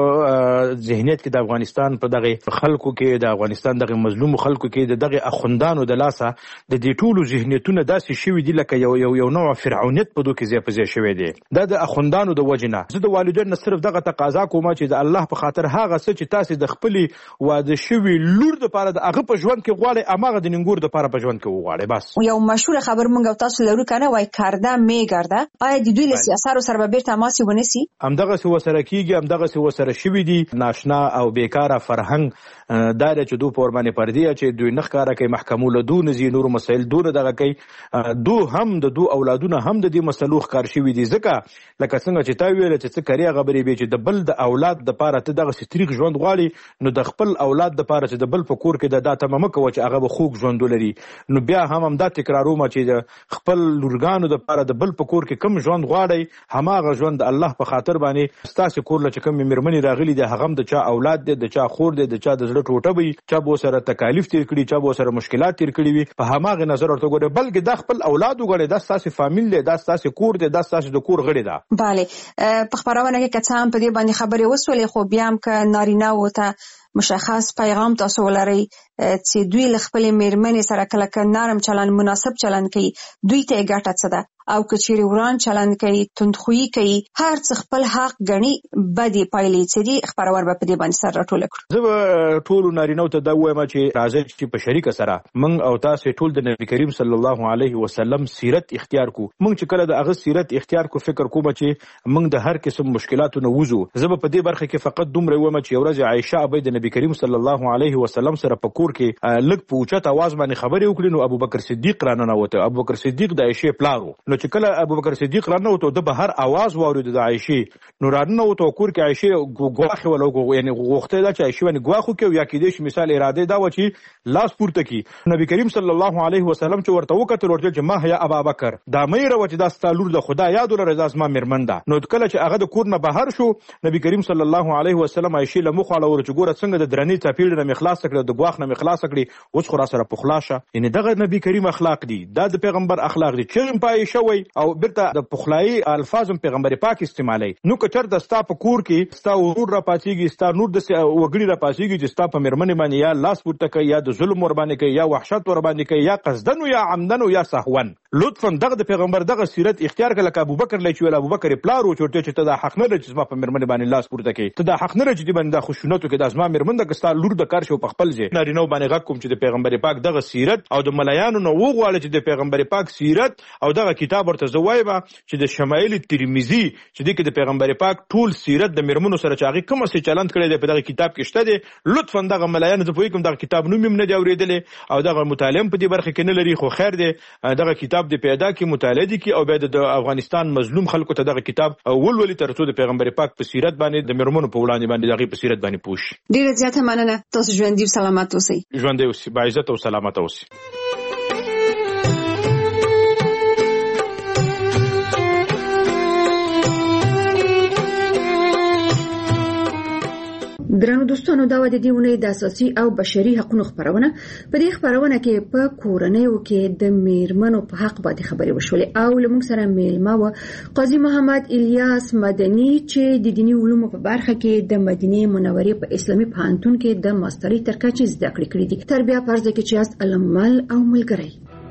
S8: ذهنیت کې د افغانستان په دغه خلکو کې د افغانستان دغه مظلوم خلکو کې د دغه اخوندانو د لاسه د دې ټولو ذهنیتونه داسې شوي دي لکه یو یو یو نوع فرعونیت په دوی کې ځای په ځای شوی دی دا د اخوندانو د وجنه زه د والدینو صرف دغه تقاضا کوم چې د الله په خاطر هغه څه چې تاسو د خپلې واده شوي لور د پاره د هغه په ژوند کې غواړي اماغه د ننګور د پاره په ژوند کې وغواړي بس
S7: یو مشهور خبر مونږ تاسو لرو کنه وای کرده میګرده آیا د دوی له سیاست سره به تماس ونیسي
S8: همدغه څه وسره کیږي همدغه څه وسره شوي دي ناشنا او بیکاره فرهنګ دا چې دوی په ور باندې پردي چې دوی نخ کاره کوي محکمو له دون زی نور مسایل دون دغه کوي دو هم د دو اولادونه هم د دې مسلو ښکار شوي دي ځکه لکه څنګه چې تا ویل چې څه کری غبري به چې د بل د اولاد د پاره ته دغه ستریغ ژوند غواړي نو د خپل اولاد د پاره چې د بل په کور کې د داته ممکه و چې هغه به خوږ ژوند ولري نو بیا هم هم دا تکراروم چې د خپل لورګانو د پاره د بل په کور کې کم ژوند غواړي هماغه ژوند الله په خاطر باندې ستاسو کور له کوم مرمنې راغلي دي هغه د چا اولاد دي د چا خور دي د چا د زړه ټوټه وي چا به سره تکالیف تیر کړي چا به سره مشکلات تیر کړي وي په هماغه نظر ورته ګوره بلکې د خپل اولاد وګړي د تاسو فامیل دي د تاسو کور دي د تاسو د کور غړي ده
S7: bale په خبرونه کې کڅام په دې باندې خبرې وسولې خو بیا هم ک نارینه وته مشخص پیغام تاسو ولري چې دوی له خپل میرمنې سره کله ک نرم چلند مناسب چلند کوي دوی ته ګټه څه ده او کچېری وران چلند کوي تندخويي کوي هر څه خپل حق غني بدی پایلې چې دي خبرور به په دې باندې سره ټول کړو
S8: زه ټول نارینه ته دا وایم چې راځي چې په شریک سره من او تاسو ټول د نبی کریم صلی الله علیه وسلم سیرت اختیار کو من چې کله د هغه سیرت اختیار کو فکر کوم چې من د هر قسم مشکلاتو نه وځو زه په دې برخه کې فقط دومره وایم چې ورځ عائشه ابي د نبی کریم صلی الله علیه وسلم سره په کور کې لږ په اوچت आवाज باندې خبرې وکړي نو ابو بکر صدیق رانه وته ابو بکر صدیق د عائشه پلارو نو چې کله ابو بکر صدیق رانه وته د بهر आवाज واورید د عائشه نو رانه وته کور کې عائشه غواخه ولو یعنی غوخته دا چې عائشه ونی غواخو کې یا کې د مثال اراده دا و چې لاس پورته کی نبی کریم صلی الله علیه وسلم چې ورته وکړ ورته چې ما هيا ابو بکر دا مې راو چې دا ستالور د خدا یاد ولر رضا ما مرمنده نو کله چې هغه د کور نه بهر شو نبی کریم صلی الله علیه وسلم عائشه له مخ اړه ورچ ګوره څنګه د درنی چاپیړ نه مخلاص کړ د غواخ نه مخلاص کړي اوس خو را سره پخلاشه یعنی دغه نبی کریم اخلاق دي دا د پیغمبر اخلاق دي چې پای شوی او برته د پخلای الفاظ پیغمبر پاک استعمالي نو کچر د ستا په کور کې ستا ورور را پاتېږي ستا نور د وګړي را پاتېږي چې ستا په مرمنې باندې یا لاس پورته کوي یا د ظلم ور باندې کوي یا وحشت ور باندې کوي یا قصدن یا عمدن یا سهوا لطفا دغه د پیغمبر دغه سیرت اختیار کړه ک ابو بکر لچ ویل ابو بکر پلارو چورته چې ته د حق نه چې ما په مرمنې باندې لاس پورته کوي ته د حق نه چې باندې د خوشونتو کې د ازما مرمن د کستا لور د کار شو په خپل ځای نارینه باندې غږ کوم چې د پیغمبر پاک دغه سیرت او د ملایانو نو وغواړي چې د پیغمبر پاک سیرت او دغه کتاب ورته زوایبه چې د شمایل ترمذی چې د پیغمبر پاک ټول سیرت د مرمنو سره چاغي کوم څه چلند کړي دی په دغه کتاب کې شته دی لطفا دغه ملایانو ته پوي کوم دغه کتاب نوم هم نه دی اوریدلې او دغه مطالعه په دې برخه کې نه لري خو خیر دی دغه کتاب دی پیدا کی مطالعه دي کی او بعد د افغانستان مظلوم خلکو ته دغه کتاب ولولي ترڅو د پیغمبر پاک په سیرت باندې د مرمنو په وړاندې باندې دغه په سیرت باندې پوښ
S7: ډیره زیاته مننه تاسو ژوند دې سلامت اوسئ
S8: ژوند دې اوسئ با عزت او سلامت اوسئ
S7: دوستانو دا د دې ونې د اساسي او بشري حقوقو خبرونه په دې خبرونه کې په کورنیو کې د میرمنو په حق باندې خبرې وشولې او لمونږ سره میلمه و قاضي محمد الیاس مدني چې د دینی علومو په برخه کې د مدینه منورې په اسلامي پوهنتون کې د ماسترۍ تر کچې زده کړې کړې دي. تربیه پرځ کې چې است علمل او ملګری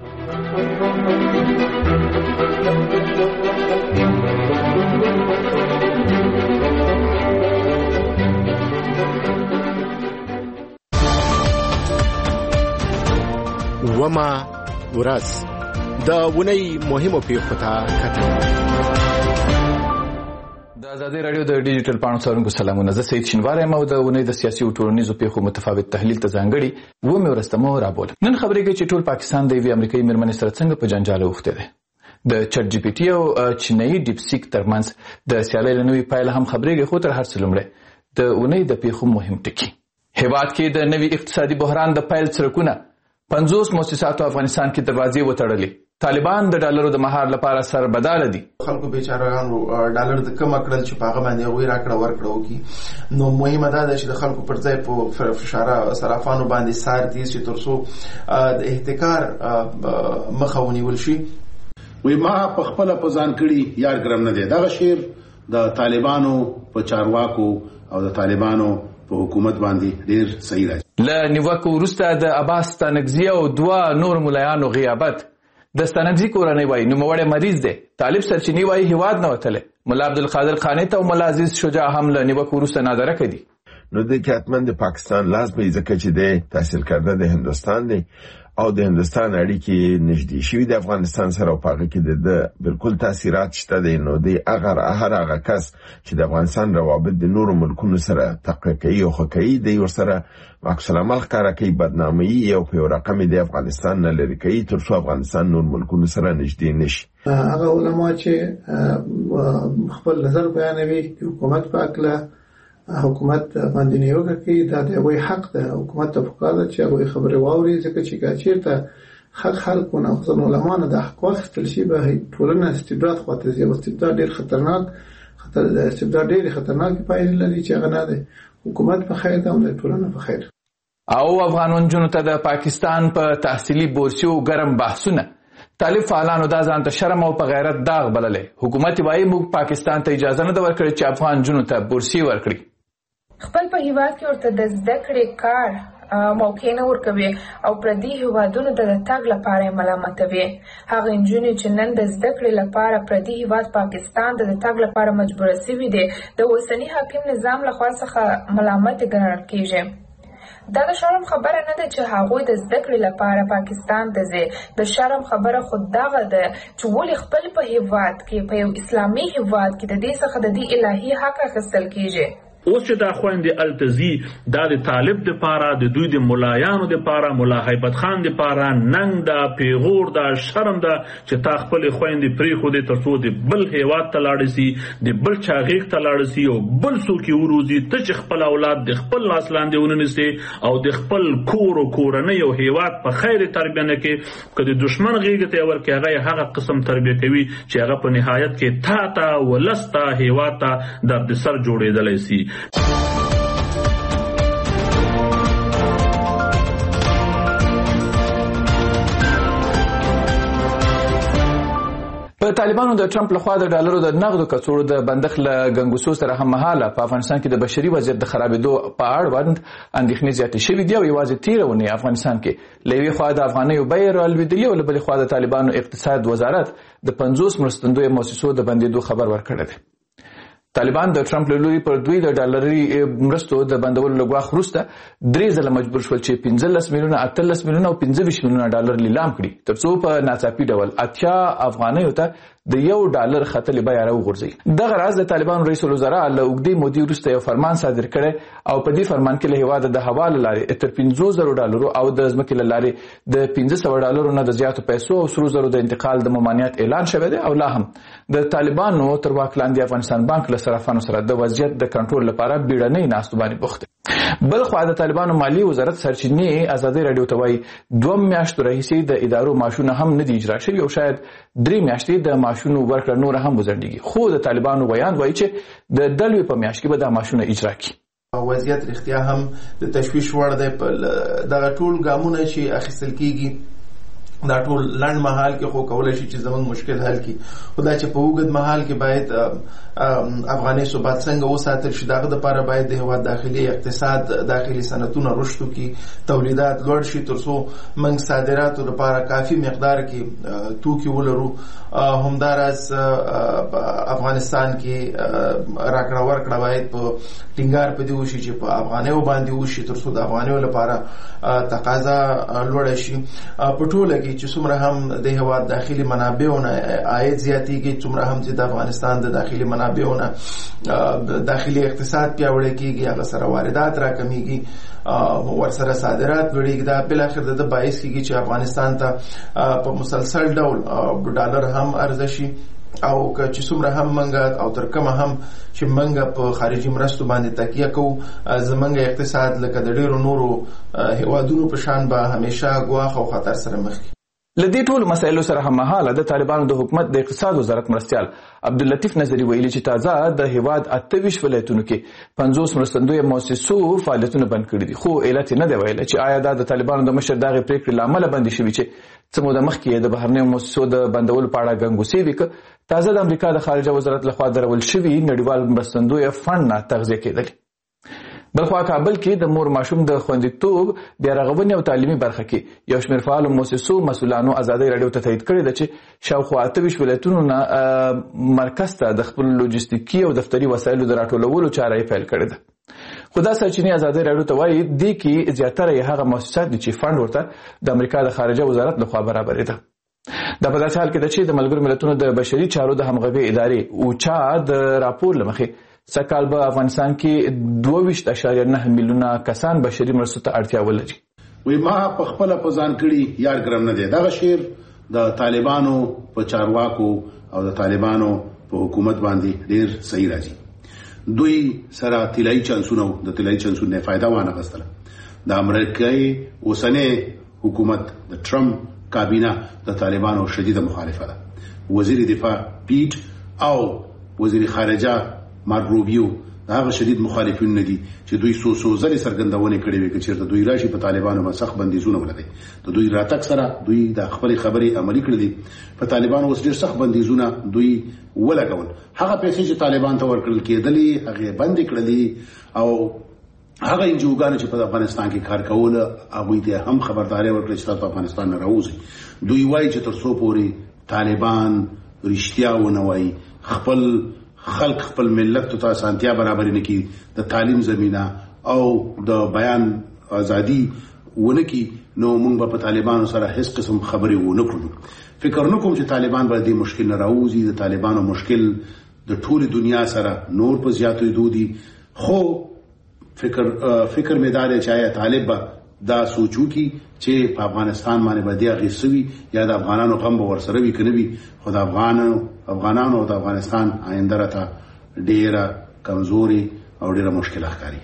S9: وما ورځ د ونی مهمو پیښو ته کتل.
S10: د آزادۍ رادیو د ډیجیټل پاڼو څارونکو سلامونه. زه سید شینواری یم او د ونی د سیاسي او ټولنیزو پیښو متفاوت تحلیل ته ځانګړي و مې ورستمو رابول. نن خبرې کوي چې ټول پاکستان د یوې امریکایي میرمنې سره څنګه په جنجال اوښتی دی. د چټ جی پی ټي او چینایي ډیپ سیک ترمنځ د سیالۍ له نوې پایله هم خبرېږي، خو تر هر څه لومړی د ونی د پیښو مهم ټکي. هیواد کې د نوي اقتصادي بحران د پیل څرکونه پنځوس مؤسساتو افغانستان کې دروازې وتړلې. طالبان د ډالرو د مهار لپاره سربداله دي.
S11: خلکو بیچارهانو ډالر د کم کړل چې په هغه باندې هغوی راکړه ورکړه وکړي. نو مهمه دا ده چې د خلکو پر ځای په فشاره صرافانو باندې سار تیز شي تر څو د احتکار مخه ونیول شي.
S12: وی ما په خپله په ځان کړي یار ګرم نه دی. دغه شعر د طالبانو په چارواکو او د طالبانو په حکومت باندې ډیر صحیح راځي.
S10: له نیوکو وروسته د عباس ستانکزي او دوه نور ملایانو غیابت. د ستانکزي کورنۍ وایي نوموړی مریض دی. طالب سرچینی وایي هیواد نه وتلی. ملا عبدالقادر خانې ته او ملا عزیز شجاع هم له نیوکو وروسته نادره کړي.
S13: نو د کې حتما د پاکستان لازمي ځکه چې د تحصیل کرده د هندوستان دی او د هندوستان اړیکې نږدې شوي د افغانستان سره او په هغه کې د بالکل تاثیرات شته دی. نو د هغه هر هغه کس چې د افغانستان روابط د نورو ملکونو سره تقویه کوي او ښه کوي دی ورسره عکس العمل ښکاره کوي، بدنامي او په یو رقم د افغانستان نه لرې کوي تر څو افغانستان نور ملکونو سره نږدې نشي.
S5: هغه علما چې خپل نظر بیانوي حکومت په اړه حکومت باندې نیوکه کوي، دا د وی حق ده. حکومت ته پکار ده چې هغه خبره واوري ځکه چې چیرته حق خلکونه او ځنه علما نه د حق واخیستل شي به ټولنه استبداد خواته ځي. استبداد ډیر خطرناک خطر ده. استبداد ډیر خطرناک پایلې لري چې هغه نه ده. حکومت په خیر ده او ټولنه په خیر.
S10: او افغانان جنو ته د پاکستان په پا تحصیلي بورسیو ګرم بحثونه. طالب فعالانو دا ځان ته شرم او په غیرت داغ بللې. حکومت وایي موږ پاکستان ته اجازه نه ورکړي چې افغان جنو ته بورسي ورکړي.
S14: خپل په هیواد کې ورته د زده کړې کار موقع نه ورکوي او پردي هیوادونو ته د تګ لپاره ملامتوي. هغه نجونې چې نن د زده کړې لپاره پردي هیواد پاکستان ته د تګ لپاره مجبوره سوي دي د اوسني حاکم نظام لخوا څخه ملامت ګڼل کیږي. دا د شرم خبره نه ده چې هغوی د زده کړې لپاره پاکستان ته ځي. د شرم خبره خود دغه ده چې ولې خپل په هیواد کې په یو اسلامي هیواد کې د دې څخه د دې الهي حق اخیستل کیږي.
S15: اوس چې دا خويندې التزي دا د طالب د پاره د دوی د ملایانو د پاره مولا هیبت خان د پاره ننګ دا پیغور دا شرم دا چې تا خپل خويندې پری خو د ترڅو د بل هیواد ته لاړ سي د بل چاغیق ته لاړ سي او بل څوک وروزي ته چې خپل اولاد د خپل لاس لاندې وننسي او د خپل کور او کورنۍ او هیواد په خیر تربیه نه کې کله دشمن غیږ ته ورکه هغه هغه قسم تربیه کوي چې هغه په نهایت کې تا تا ولستا هیواد ته درد سر جوړېدلی سي.
S10: په طالبانو د ټرمپ لخوا د ډالرو د نغدو کڅوړو د بندښت له ګنګوسو سره هم مهاله په افغانستان کې د بشري وضعیت د خرابېدو په اړوند اندېښنې زیاتې شوې دي او یوازې تېره اونۍ افغانستان کې له یوې خوا د افغانیو بیې رالوېدلي او له بلې خوا د طالبانو اقتصاد وزارت د پنځوس مرستندویه مؤسسو د بندېدو خبر ورکړی دی. طالبان د ټرمپ له لوري پر دوی د ډالري مرستو د بندولو له ګواښ وروسته درې ځله مجبور شول چې پنځلس میلیونه اتلس میلیونه او پنځه ویشت میلیونه ډالر لیلام کړي تر څو په ناڅاپي ډول اتیا افغانیو ته د یو ډالر خطلې بیه راوغورځي. دغه راز د طالبانو رئیس الوزرا له اوږدې مودې وروسته یو فرمان صادر کړی او په دې فرمان کې له هیواده د هوا له لارې تر پنځوس زرو ډالرو او د ځمکې له لارې د پنځه سوه ډالرو نه د زیاتو پیسو او سرو زرو د انتقال د ممانعت اعلان شوی دی او لا هم د طالبانو تر واک لاندې افغانستان بانک له صرافانو سره د وضعیت د کنټرول لپاره بیړنۍ ناستو باندې بوخت دی. بل خو د طالبانو مالی وزارت سرچینې آزادۍ رادیو ته وایي دوه میاشتو راهیسې د ادارو معاشونه هم نه دي اجرا شوي او شاید درې میاشتې د معاشونو ورکړه نور هم وځنډېږي. خو د طالبانو بیان وایي چې د دلوي په میاشت کې به دا معاشونه اجرا کړي.
S11: وضعیت رښتیا هم د تشویش وړ دی. دغه ټول ګامونه چې اخیستل کیږي دا ټول لنډ مهال کې خو کولای شي چې زموږ مشکل حل کړي، خو دا چې په اوږد مهال کې باید افغاني ثبات څنګه وساتل شي، دغه لپاره باید د هیواد داخلي اقتصاد داخلي صنعتونه رشد وکړي، تولیدات لوړ شي تر څو موږ صادراتو لپاره کافي مقدار کې توکي ولرو. همداراز افغانستان کې راکړه ورکړه باید په ټینګار پدې وشي چې په افغانیو باندې وشي تر څو د افغانیو لپاره تقاضا لوړه شي. په ټوله کې چې څومره هم د هیواد داخلي منابعونه عاید زیاتېږي، څومره هم چې د افغانستان د داخلي منابعونه داخلي اقتصاد پیاوړی کېږي، هغه سره واردات راکمیږي، ورسره صادرات لوړېږي. دا بالاخره د باعث کېږي چې افغانستان ته په مسلسل ډول ډالر هم عرضه شي، او که چې څومره هم منګه او تر کومه هم چې منګه په خارجي مرستو باندې تکیه کوو، زمونږ اقتصاد لکه د ډیرو نورو هیوادونو په شان به همیشه ګواښ او خطر سره مخ کړي.
S10: لدې ټولو مسایلو سره هم مهاله د طالبانو د حکومت د اقتصاد وزارت مرستیال عبداللطیف نظری ویلي چې تازه د هیواد اته ویشت ولایتونو کې پنځوس مرستندوی مؤسسو فعالیتونه بند کړي دي، خو علت نه دی ویل چې آیا دا د طالبانو د مشر دغه پریکړې لامل بندي شوی چې څه موده مخکې د بهرنیو مؤسسو د بندولو په اړه ګنګوسې وکړه. تازه د امریکا د خارجه وزارت لخوا درول شوی نړیوال مرستندوی فند نه تغذیه کېدل. بلخوا کابل کې د مور ماشوم د خوندیتوب بیا رغونې او تعلیمي برخه کې یو شمېر فعالو مؤسسو مسؤلانو ازادۍ راډیو ته تایید کړی ده چې شاوخوا اته ویشت ولایتونو نه مرکز ته د خپل لوجستیکي او دفتري وسایلو د راټولولو چاره یې پیل کړې ده. خو دا سرچینې ازادۍ راډیو ته وایي دې کې زیاتره یې هغه مؤسسات دي چې فنډ ورته د امریکا د خارجه وزارت لخوا برابرې ده. دا په داسې حال کې ده چې د ملګرو ملتونو د بشري چارو د همغږۍ ادارې اوچا د راپور له مخې سکهال په افغانستان کې دوه ویشت اعشاریه نه میلیونه کسان بشري مرستو ته اړتیا ولري.
S12: وی ما په خپله په ځان کړي یار ګرم نه دی. دغه شعر د طالبانو په چارواکو او د طالبانو په حکومت باندې ډیر صحیح راځي. دوی سره طلایي چانسونه د طلایي چانسونو نه فائدہ وانه غستله. د امریکای اوسنۍ حکومت د ټرمپ کابینه د طالبانو شدیده مخالفه ده. وزیر دفاع پیټ او وزیر خارجه مارګروبیو هغه شدید مخالفین نه دي چې دوی سو سو ځلې څرګندونه کړې وي چې د دوی راشي په طالبانو باندې سخت بندیزونه ولري. د دوی راتګ سره دوی د خپل خبرې عملي کړې دي. په طالبانو اوس ډېر سخت بندیزونه دوی ولګول. هغه پیسې چې طالبان ته ورکړل کېدلې هغه بند کړلې او هغه انجوګان چې په افغانستان کې کار کول هغه ته هم خبرداري ورکړل چې په افغانستان نه راوځي. دوی وایي چې تر څو پورې طالبان رښتیا ونه وایي خپل خلق خپل ملت ته سانتیا برابر نه کی د تعلیم زمينه او د بیان ازادي ونه کی نو موږ په طالبانو سره هیڅ قسم خبرې ونه کړو. فکر نکوم چې طالبان به د مشکل نه راوځي. د طالبانو مشکل د ټول دنیا سره نور په زیاتې دودي، خو فکر فکر مې دار چې آیا طالب دا سوچو کی چې په افغانستان باندې باندې غیسوي یا د افغانانو غم به ورسره وي کنه وي. خو د افغانانو افغانانو د افغانستان آینده راته ډیره کمزوري او ډیره مشکله ښکاري.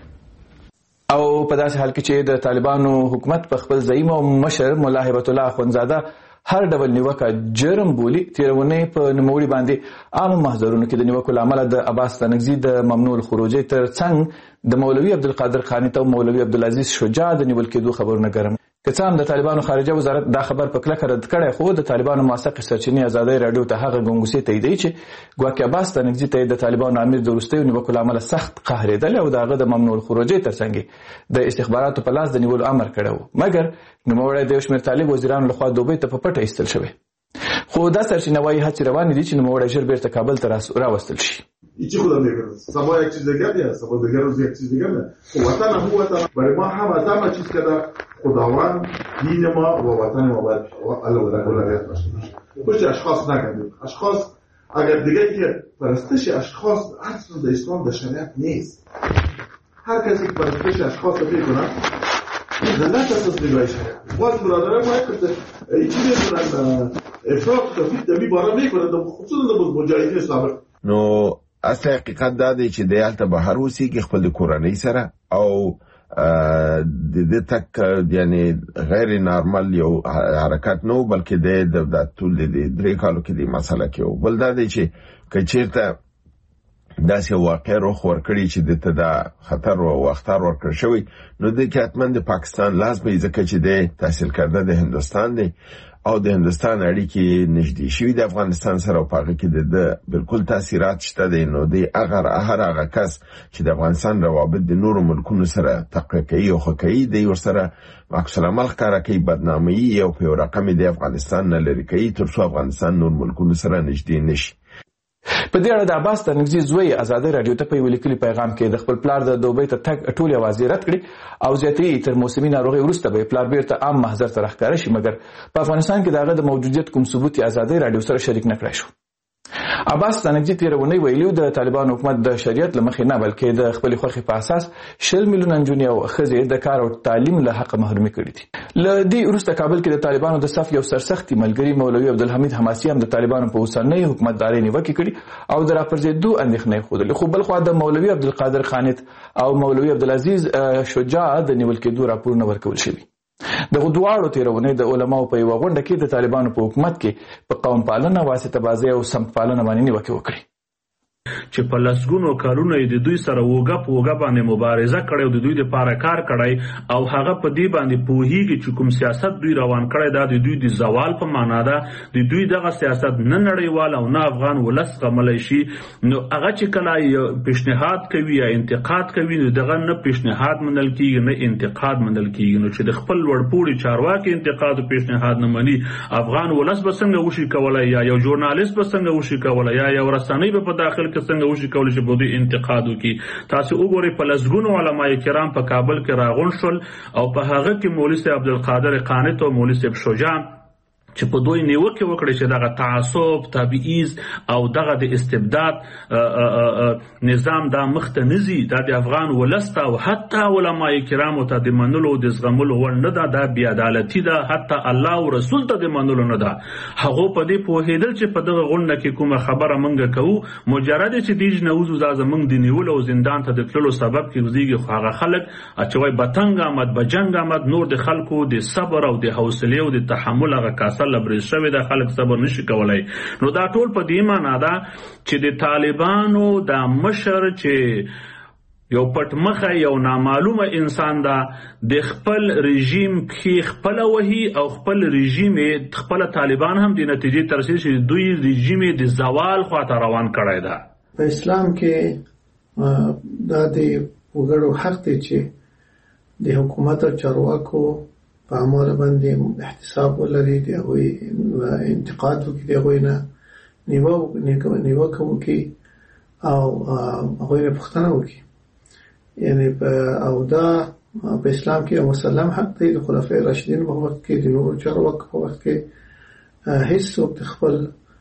S10: او په داسې حال کې چې د طالبانو حکومت په خپل زعیم او مشر مولا هیبت الله اخوندزاده هر ډول نیوکه جرم بولی، تیرونه په نوموړي باندې عام محضرونو کې د نیوکو لامل د عباس تنگزی د ممنوع الخروجي تر څنګ د مولوي عبدالقادر خانی ته مولوي عبدالعزيز شجاع د نیول کېدو خبرونه ګرم. که څه هم د طالبانو خارجه وزارت دا خبر په کلکه رد کړی، خو د طالبانو موثق سرچینې ازادۍ راډیو ته هغه ګنګوسې تاییدوي چې ګواکې عباس تنگزي ته د طالبانو امیر د وروستیو نیوکو له امله سخت قهرېدلی او د هغه د ممنوع الخروجي تر څنګ د استخباراتو په لاس د نیولو امر کړی و، مګر نوموړی د یو شمېر طالب وزیرانو لخوا دوبۍ ته په پټه ایستل شوی. خو دا سرچینه وایي هڅې روانې دي چې نوموړی ژر بیرته کابل ته راوستل شي.
S16: هیچی خودم نمیکنم. سبا یک چیز دیگه میاد، سبا دیگه روز یک چیز دیگه میاد. وطن هم وطن برای ما هم از همه چیز که خداوند دین ما و وطن ما باید الله در اولویت باشه. باشه اشخاص نگردیم. اشخاص اگر دیگه که پرستش اشخاص اصلا در اسلام در شریعت نیست. هر کسی که پرستش اشخاص رو میکنه این غلط است از نگاه شریعت. باز برادران ما یک چیزی میکنن افراط تفرید دمی بارا میکنن خصوصا د مجاهدین اسلام.
S13: نو اصل حقیقت دا دی چې د یالته بهر اوسېږي خپل کورنۍ سره او د دې تک یعنی غیر نارمل یو حرکت نو بلکې د د ټول د درې کالو کې د مسله کې بل دا دی چې کچیرته داسې واقع رخ ورکړي چې د تدا خطر او اخطار ورکړ شوی نو د کاتمن د پاکستان لازمي ځکه چې د تحصیل کرده د هندستان دی او د هندستان اړیکې نږدې شوی د افغانستان سره او پاګه کې د بالکل تاثیرات شته دی نو د اگر هر هغه کس چې د افغانستان روابط د نورو ملکونو سره تقویه او خکې دی ورسره عکس العمل ښکارا کوي بدنامي او په رقم د افغانستان نه لري کوي تر څو افغانستان نور ملکونو سره نږدې نشي.
S10: په دې اړه د عباس تنګزي زوی آزادۍ رادیو ته په یو لیکلي پیغام کې د خپل پلار د دوبۍ ته تګ ټول اوازې رد کړې او زیاتې تر موسمي ناروغي وروسته به پلار بیرته عام محضر ته راښکاره شي مګر په افغانستان کې دغه د موجودیت کوم ثبوت آزادۍ رادیو سره شریک نه کړی شو. عباس تنګزي تیرونی ویلو د طالبان حکومت د شریعت لمخې نه بلکې د خپل خوخي په اساس شل میلیون انجونی او خزې د کار او تعلیم له حق محرومي کړي دي. ل دې وروسته کابل کې د طالبانو د صف یو سرسختي ملګری مولوي عبدالحمید حماسي هم د طالبانو په اوسنۍ حکومتداري نیوکه کړي او د راپرځېدو اندېښنې خوده خو بل خو د مولوي عبدالقادر خانت او مولوي عبدالعزيز شجاع د نیول کېدو راپورونه ورکول شوی. دغه دواړو تیرونه د علماو په یو غونډه کې د طالبانو په حکومت کې په قوم پالنه واسطه بازي او سم پالنه باندې نیوکه وکړي
S15: چې په لسګونو کارونه د دوی سره وګه په وګه باندې مبارزه کړي او د دوی لپاره کار کړي او هغه په دې باندې پوهیږي چې کوم سیاست دوی روان کړي دا د دوی د زوال په معنا ده د دوی دغه سیاست نه نړیوال او نه افغان ولس غملای شي نو هغه چې کله پیشنهاد کوي یا انتقاد کوي نو دغه نه پیشنهاد منل کیږي نه انتقاد منل کیږي نو چې د خپل وړپوړي چارواکي انتقاد او پیشنهاد نه مني افغان ولس به څنګه وشي کولای یا یو ژورنالیست به څنګه وشي کولای یا یو رسنۍ به په داخل کې څنګه وشي کولای چې بده انتقاد وکي. تاسو وګورئ په لسګونو علماء کرام په کابل کې راغون شول او په هغه کې مولوي عبدالقادر قانت او مولوي شجاع چې په دوی نیوکه وکړي چې دغه تعصب تبعیض او دغه د استبداد نظام دا مخته نزي د افغان ولسته او حتی علماء کرامو ته د منلو د زغملو ور نه ده د بی عدالتي ده حتی الله او رسول ته د منلو نه ده. هغه په دې پوهېدل چې په دغه غونډه کې کومه خبره منګه کوو مجرد چې دیج نوزو زمنګ د نیول او زندان ته د تللو سبب کېږي خو هغه خلک چې وای بتنګ آمد بجنګ آمد نور د خلکو د صبر او د حوصله او د تحمل هغه کاسه لبرز شوی د خلک صبر نشي کولای. نو دا ټول په دې معنی ده چې د طالبانو د مشر چې یو پټ مخه یو نامعلومه انسان ده د خپل رژیم کې خپل وਹੀ او خپل رژیم خپل طالبان هم د نتیجې ترسي چې دوی رژیم د زوال خواته روان کړی ده.
S5: په اسلام کې دا د وګړو حق دی چې د حکومت او چارواکو په امر باندې احتساب ولري دی او انتقاد وکړي دی او نه نیو نیو کوي او هغه نه پښتنه وکړي یعنی او دا په اسلام کې مسلم حق دی د خلفای راشدین په وخت کې د نور چارواکو په وخت کې هیڅ څوک خپل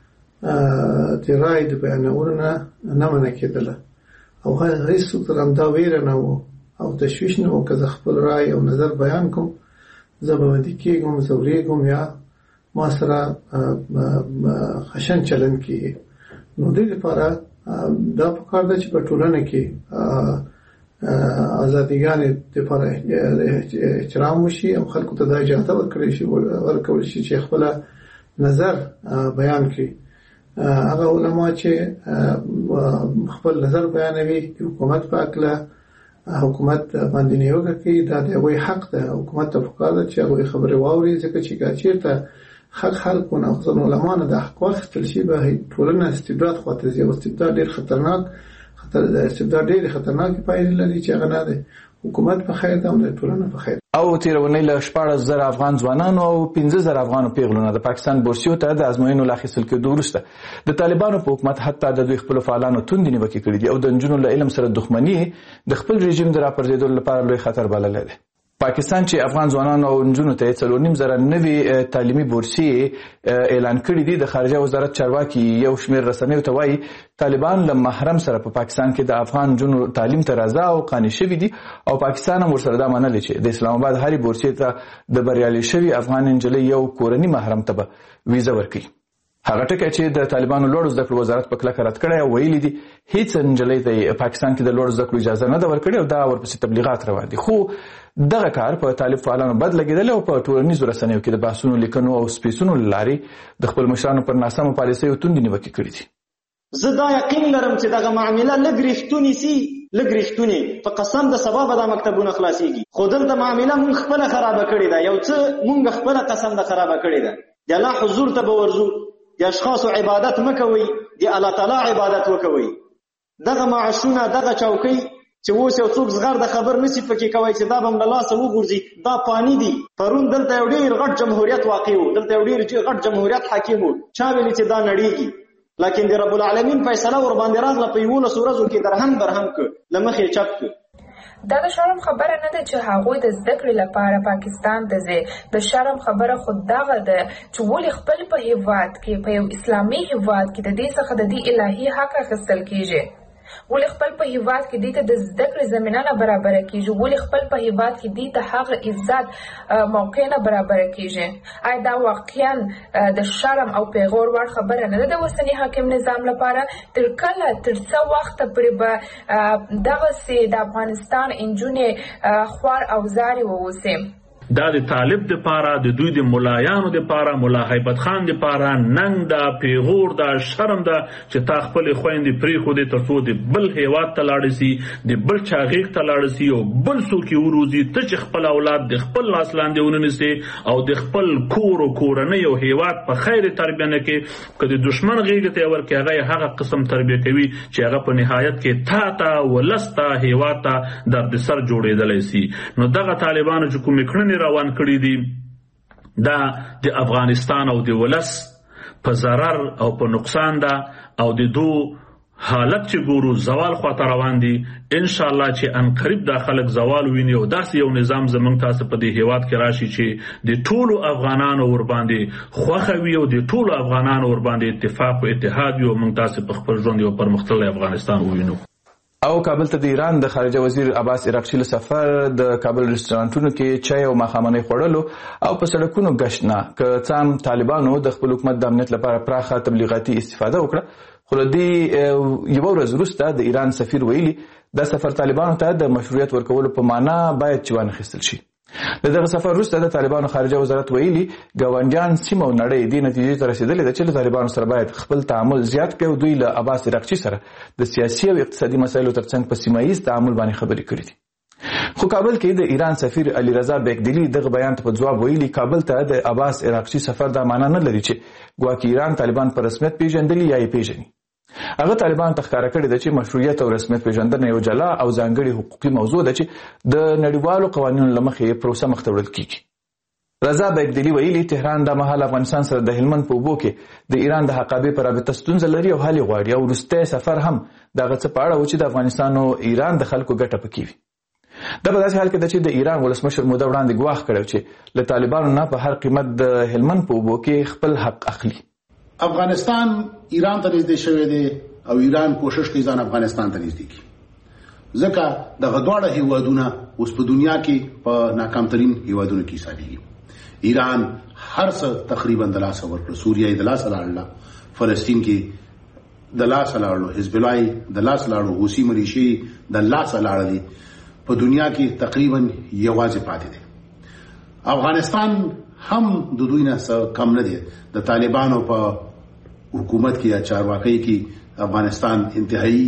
S5: د رائے د بیانولو نه نه منع کېدل او هیڅ څوک هم دا ویره نه او تشویش نه وکړ خپل رائے او نظر بیان کوم زبردی کېږم زورېږم یا ما سره خشن چلن کېږي. نو دې لپاره دا پکار ده چې په ټولنه کې ازادیګانې لپاره احترام وشي او خلکو ته دا اجازه ورکړي شي ورکول شي چې خپل نظر بیان کړي. هغه علما چې خپل نظر بیانوي حکومت په اړه حکومت باندې نیوکه کوي دا د وی حق ده حکومت ته پکار ده چې هغه خبره واوري ځکه چې ګاچیرته حق خلکونه خصوصا علماء نه د حق وخت شي به ټولنه استبداد خاطر زی او استبداد ډیر خطرناک خطر استبداد ډیر خطرناک پایلې لري چې هغه نه ده حکومت په خیر ده او ټولنه په خیر.
S10: او تیرونی له شپږ زره افغان ځوانانو او پنځه زره افغانو پیغلونو د پاکستان بورسیو ته د ازموینو لاخیستل کېدو وروسته د طالبانو په حکومت حتی د دوی خپل فعالانو توندې نیوکې کړې دي او د نجونو له علم سره دښمني د خپل رژیم د راپرځېدو لپاره لوی خطر بللی دی. پاکستان چې افغان ځوانانو او نجونو ته څلور نیم زره نوي تعلیمي بورسي اعلان کړي دي د خارجه وزارت چارواکي یو شمېر رسنیو ته وایي طالبان له محرم سره په پاکستان کې د افغان نجونو تعلیم ته رضا او قانع شوي دي او پاکستان هم ورسره دا منلي چې د اسلام آباد هرې بورسي ته د بریالي شوي افغان نجلۍ یو کورني محرم ته به ویزه ورکړي. هغه ټکی چې د طالبانو لوړ زده کړو وزارت په کلکه رد کړی او ویلي دي هیڅ نجلۍ ته پاکستان کې د لوړ زده کړو اجازه نه ده ورکړې او دا ورپسې تبلیغات روان دي. خو دغه کار په طالب فعالانو بد لګېدلی او په ټولنیزو رسنیو کې د بحثونو لیکنو او سپیڅونو له لارې د خپل مشرانو پر ناسمو پالیسیو توندې نیوکې کړې دي.
S17: زه دا یقین لرم چې دغه معامله لږ رښتونې سي لږ رښتونې په قسم د سبا به دا مکتبونه خلاصېږي. خو دلته معامله مونږ خپله خرابه کړې ده، یو څه مونږ خپله قسم د خرابه کړې ده. د الله حضور ته به ورځو، د اشخاصو عبادت مه کوئ، د الله تعالی عبادت وکوئ. دغه معاشونه دغه چوکۍ چې اوس یو څوک زغر د خبر نسی پکې کوي چې دا به له لاسه وګرځي، دا پانی دي. پرون دلته یو ډېر غټ جمهوریت واقع و، دلته یو ډېر غټ جمهوریت حاکم و، چا ویلي چې دا نړېږي، لیکن د رب العالمین فیصله ور باندې راغله په یولسو ورځو کې درهم درهم کړ، له مخې چپ کړ.
S14: دا د شرم خبره نه ده چې هغوی د زده کړې لپاره پاکستان ته ځي. د شرم خبره خود دغه ده چې ولې خپل په هیواد کې په یو اسلامي هیواد کې د دې څخه د دې الهي حق اخیستل کیږي، ولې خپل په هیواد کې دې ته د زده کړې زمینه نه برابره کیږي، ولې خپل په هیواد کې دې ته هغه عزت موقع نه برابره کیږي. آیا دا واقعا د شرم او پیغور وړ خبره نه ده د اوسني حاکم نظام لپاره؟ تر کله تر څه وخته پورې به دغسې د افغانستان نجونې خوار او زارې واوسي؟
S15: دا د طالب د پاره، د دوی د ملایانو د پاره، ملا هیبت خان د پاره ننګ دا پیغور دا شرم دا چې تا خپل خويندې پریښودې ترڅو د بل هیواد ته لاړ شي، د بل چا غیږ ته لاړ شي او بل څوک یې وروزي. ته چې خپل اولاد د خپل لاس لاندې ونیسې او د خپل کور او کورنۍ او هیواد په خیر تربیه نه کې، که د دشمن غیږ ته ورکې هغه هغه قسم تربیه کوي چې هغه په نهایت کې تا ته ولستا هیواد ته دردسر جوړېدلی شي. نو دغه طالبانو چې کومې کړنې روان کړی دي دا د افغانستان او د ولس په ضرر او په نقصان ده، او د دو حالت چې ګورو زوال خواته روان دي. ان شاء الله چې ان قریب دا خلک زوال ویني او داسې یو نظام زمونږ تاسو په دې هیواد کې راشي چې د ټولو افغانانو ور باندې خوښه وي او د ټولو افغانانو ور باندې اتفاق او اتحاد وي او موږ تاسو په خپل ژوند یو پرمختللی افغانستان ووینو.
S10: او کابل ته د ایران د خارجه وزیر عباس عراقچي له سفر د کابل رستورانټونو کې چای او ماښامنۍ خوړلو او په سړکونو گشت نه که څام طالبانو د خپل حکومت د امنیت لپاره پراخه تبلیغاتي استفاده وکړه. خو له دې یوه ورځ وروسته د ایران سفیر ویلي دا سفر طالبانو ته د مشروعیت ورکولو په معنا باید چې وانخیستل شي. د دغه سفر وروسته د طالبانو خارجه وزارت ویلي ګاونډیان سیمه او نړۍ دې نتیجې ته رسېدلې ده چې له طالبانو سره باید خپل تعامل زیات کړي او دوی له عباس عراقچي سره د سیاسي او اقتصادي مسایلو ترڅنګ په سیمه ییز تعامل باندې خبرې کړې دي. خو کابل کې د ایران سفیر علي رضا بیکدلی دغه بیان ته په ځواب ویلي کابل ته د عباس عراقچي سفر دا معنا نه لري چې ګواکې ایران طالبان په رسمیت پیژندلي یا یې پیژني. هغه طالبان ته ښکاره کړي ده چې مشروعیت او رسمیت پیژندنه یو جلا او ځانګړې حقوقي موضوع ده چې د نړیوالو قوانینو له مخې پروسه مخ ته وړل کیږي. رضا بیکدلی ویلي تهران د مهال افغانستان سره د هلمند په اوبو کې د ایران د حقابې په رابطه ستونزه لري او حل یې غواړي او وروستی سفر هم دغه څه په اړه و چې د افغانستان او ایران د خلکو ګټه پکې وي. دا په داسې حال کې ده چې د ایران ولسمشر موده وړاندې ګواښ کړی چې له طالبانو نه په هر قیمت د هلمند په اوبو کې خپل حق اخلي.
S12: افغانستان ایران ته نږدې شوی دی او ایران کوشش کوي ځان افغانستان ته نږدې کړي، ځکه دغه دواړه هیوادونه اوس په دنیا کې په ناکامترین هیوادونو کې حسابېږي. ایران هر څه تقریبا د لاسه ورکړه، سوریه یې د لاسه لاړله، فلسطین کې د لاسه لاړلو، حزب الله یې د لاسه لاړلو، حوثي ملیشې یې د لاسه لاړلې، په دنیا کې تقریبا یوازې پاتې دی. افغانستان هم د دوی نه څه کم نه دی. د طالبانو په حکومت کې یا چارواکۍ کې افغانستان انتهایی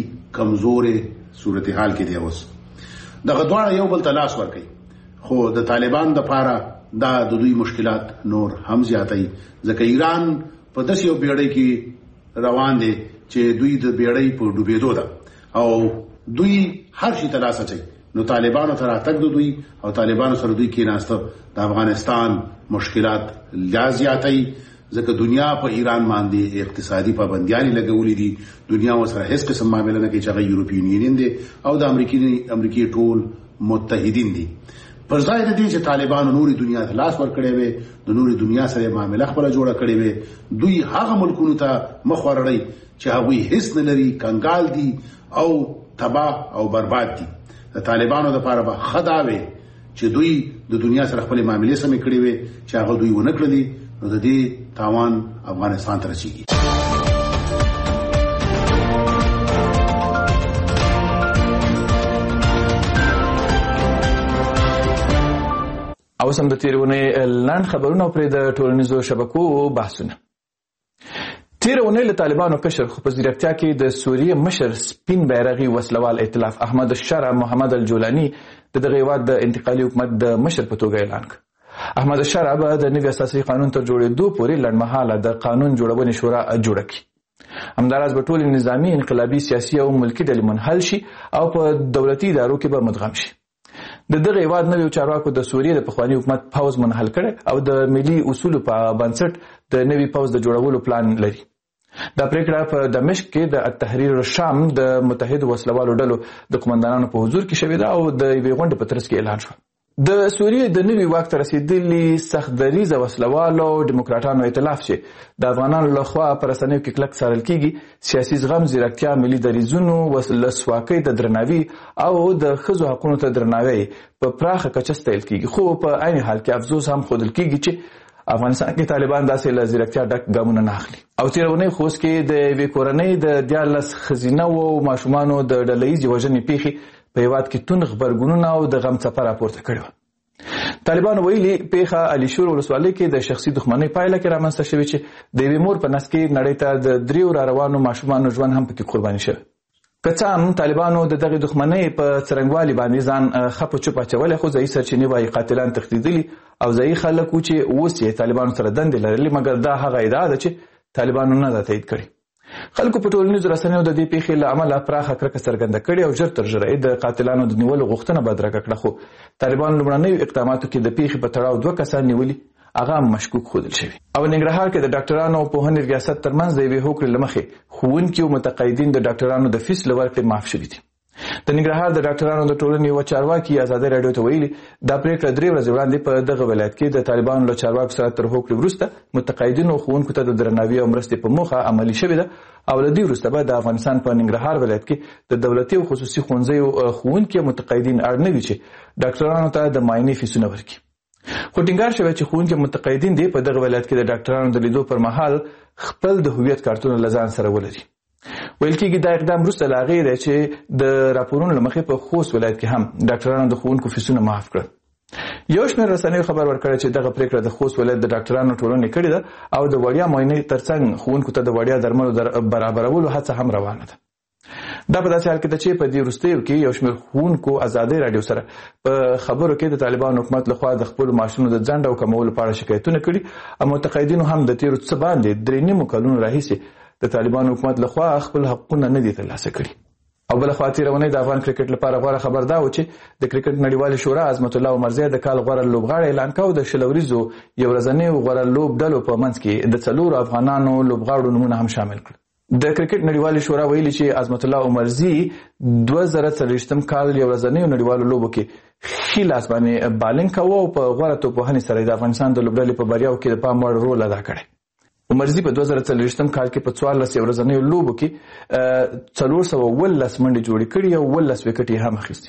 S12: کمزورې صورتحال کې دی. اوس دغه دواړه یو بل ته لاس ورکوي، خو د طالبان دپاره دا د دوی مشکلات نور هم زیاتوي، ځکه ایران په داسې یو بیړۍ کې روان دی چې دوی د بیړۍ په ډوبېدو ده او دوی هر شي ته لاس اچوي. نو طالبانو ته راتګ د دوی او طالبانو سره دوی کېناسته د افغانستان مشکلات لا زیاتوي، ځکه دنیا په ایران باندې اقتصادي پابندیانې لګولې دي. دنیا ورسره هیڅ قسم معامله نه کوي چې هغه یورپین یونین دی او د امریکې امریکې ټول متحدین دي. پر ځای د دې چې طالبانو نوري دنیا ته لاس ورکړی وي، د نوري دنیا سره معامله خپله جوړه کړې وي، دوی هغه ملکونو ته مخ وروړی چې هغوی هیڅ نه لري، کنګال دي او تباه او برباد دي. د طالبانو دپاره به ښه دا وي چې دوی د دنیا سره خپلې معاملې سمې کړې وي، چې هغه دوی ونه کړلي، نو د دې تاوان افغانستان ته رسیږي.
S10: اوس هم د تېرې اونۍ لنډ خبرونه او پرې د ټولنیزو شبکو بحثونه. تیر اونۍ له طالبانو کشر خو په ځیرکتیا کې د سوریې مشر سپین بیرغي وسلوال ائتلاف احمد الشرع محمد الجولانی د دغه هیواد د انتقالي حکومت د مشر په توګه اعلان کړ. احمد الشرع به د نوي اساسي قانون تر جوړېدو پورې لنډمهاله د قانون جوړونې شورا جوړه کړي. همداراز به ټول نظامی انقلابي سیاسي او ملکي ډلې منحل شي او په دولتي ادارو کې به مدغم شي. د دغه هیواد نویو چارواکو د سوریې د پخواني حکومت پوځ منحل کړی او د ملي اصولو په بنسټ د نوي پوځ د جوړولو پلان لري. دا پریکړه په دمشق کې د التحریر الشام د متحد وسلوالو ډلو د قومندانانو په حضور کې شوې ده او د یوې غونډې په ترڅ کې اعلان شو. د سوریې د نوي واک ته رسیدلي سخت دریځه وسلوالو ډیموکراټانو ائتلاف چې د افغانانو لخوا په رسنیو کې کلک څارل کیږي سیاسي زغم، ځیرکتیا، ملي دریځونو، ولسواکۍ ته درناوي او د ښځو حقونو ته درناوی په پراخه کچه ستایل کیږي، خو په عین حال کې افسوس هم ښودل کیږي چې افغانستان کې طالبان داسې له ځیرکتیا ډک ګامونه نه اخلي. او تېره اونۍ خوست کې د یوې کورنۍ د دیارلس ښځینه او ماشومانو د ډله ییزې وژنې پیښې په هیواد کې توند غبرګونونه او د غم څپه راپورته کړې وه. طالبانو ویلي پیښه علیشور ولسوالۍ کې د شخصي دښمنۍ پایله کې رامنځته شوې چې د یوې مور په نس کې نړۍ ته د دریو را روانو ماشومانو ژوند هم پکې قرباني شوی. که څه هم طالبانو د دغې دښمنۍ په څرنګوالي باندې ځان خپ چپ اچولی، خو ځایي سرچینې وایي قاتلان تښتېدلي او ځایي خلک وو چې اوس یې طالبانو سره دندې لرلې، مګر دا هغه ادعا ده چې طالبانو نه ده تایید کړې. خلکو په ټولنیزو رسنیو د دې پیښې له امله پراخه کرکه څرګنده کړې او ژر تر ژره یې د قاتلانو د نیولو غوښتنه بدرګه کړه، خو طالبانو لومړنیو اقداماتو کې د پیښې په تړاو دوه کسان نیولي، هغه هم مشکوک ښودل شوي. او ننګرهار کې د ډاکټرانو او پوهنې ریاست ترمنځ د یوې هوکړې له مخې ښوونکي او متقاعدین د ډاکټرانو د فیس له ورکړې معاف شوي دي. د ننګرهار د ډاکټرانو د ټولنې یوه چارواکي ازادۍ راډیو ته ویلي دا پریکړه درې ورځې وړاندې په دغه ولایت کې د طالبانو له چارواکو سره تر هوکړې وروسته متقاعدینو او ښوونکو ته د درناوي او مرستې په موخه عملي شوې ده او له دې وروسته به د افغانستان په ننګرهار ولایت کې د دولتي او خصوصي ښوونځیو ښوونکي او متقاعدین اړ نه وي چې ډاکټرانو ته د معاینې فیسونه ورکړي. خو ټینګار شوی چې ښوونکي متقاعدین دې په دغه ولایت کې د ډاکټرانو د لیدو پر مهال خپل د هویت کارتونه له ځان سره ولري. ویل کېږي دا اقدام وروسته له هغې دی چې د راپورونو له مخې په خوست ولایت کې هم ډاکټرانو د ښوونکو فیسونه معاف کړل. یو شمېر رسنیو خبر ورکړی چې دغه پریکړه د خوست ولایت د ډاکټرانو ټولنې کړې ده او د وړیا معاینې ترڅنګ ښوونکو ته د وړیا درملو برابرولو هڅه هم روانه ده. دا په داسې حال کې ده چې په دې وروستیو کې یو شمېر ښوونکو ازادۍ راډیو سره په خبرو کې د طالبانو حکومت لخوا د خپلو معاشونو د ځنډ او کمولو په اړه شکایتونه کړي او متقاعدینو هم د تېرو څه باندې درې نیمو کلونو راهیسې د طالبانو حکومت لخوا خپل حقونه نه دي ترلاسه کړي. او بلخوا تېره اونۍ د افغان کرکټ لپاره غوره خبر دا و چې د کرکټ نړیوالې شورا عظمت الله عمرزی د کال غوره لوبغاړی اعلان کړ. د شل ورځو یو ورځنیو غوره لوب ډلو په منځ کې د څلورو افغانانو لوبغاړو نومونه هم شامل کړل. د کرکټ نړیوالې شورا ویلي چې عظمت الله عمرزی دوه زره څلوېښتم کال یو ورځنیو نړیوالو لوبو کې ښي لاس باندې بالنګ کوه او په غوره توپوهنې سره د افغانستان د لوبډلې په بریاو کې د پام وړ رول ادا کړی. عمرزی په دوه زره څلوېښتم کال کې په څوارلس یو ورځنیو لوبو کې څلور سوه اوولس منډې جوړې کړي او اوولس وکټ یې هم اخیستي.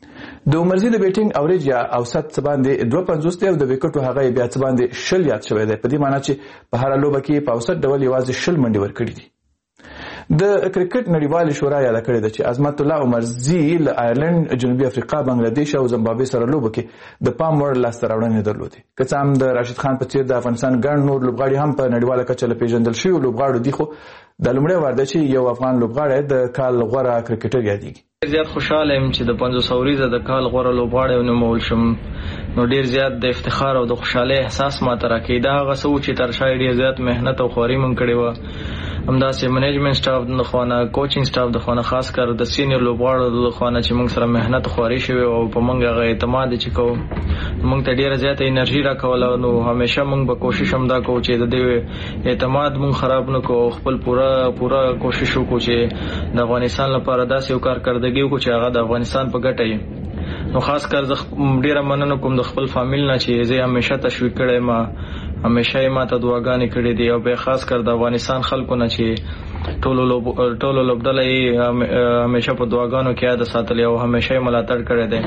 S10: د عمرزی د بیټینګ اوریج یا اوسط څه باندې دوه پنځوس دی او د وکټو هغه یې بیا څه باندې شل یاد شوی دی، په دې معنی چې په هره لوبه کې په اوسط ډول یوازې شل منډې ورکړي دي. د کرکټ نړیوالې شورا یاده کړې ده چې عظمت الله عمرزی له آیرلند، جنوبي افریقا، بنګلادیش او زمبابوې سره لوبو کې د پام وړ لاسته راوړنې درلودې. که څه هم د راشد خان په څېر د افغانستان ګڼ نور لوبغاړي هم په نړیواله کچه له پیژندل شویو لوبغاړو دي، خو دا لومړی وار ده چې یو افغان لوبغاړی د کال غوره کرکټر یادېږي.
S18: زیات خوشاله یم چې د پنځوس اوریزه د کال غوره لوبغاړی ونومول شم، نو ډیر زیات د افتخار او د خوشحالۍ احساس ماته راکوي. دا هغه څه و چې تر شا یې ډېر زیات محنت او خواري مونږ کړې وه، همداسې منیجمنټ سټاف د خوا نه، کوچینګ سټاف د خوا نه، خاص کر د سینیر لوبغاړو د خوا نه چې موږ سره محنت خواري شوې او په موږ هغه اعتماد چې کوو موږ ته ډېره زیاته انرژي راکوله. نو همیشه موږ به کوشش هم دا کوو چې د دې اعتماد موږ خراب نه کوو، خپل پوره پوره کوشش وکړو چې د افغانستان لپاره داسې یو کارکردګي وکړو چې هغه د افغانستان په ګټه وي. نو خاص کر زه ډېره مننه کوم د خپل فامیل نه چې زه همیشه تشویق کړی ما، همیشه یې ماته دعاګانې کړې دي، او بیا خاص کر د افغانستان خلکو نه چې ټولو لوب ټولو لوبډله یې همیشه په دعاګانو کې یاد ساتلې او همیشه یې ملاتړ کړی دی.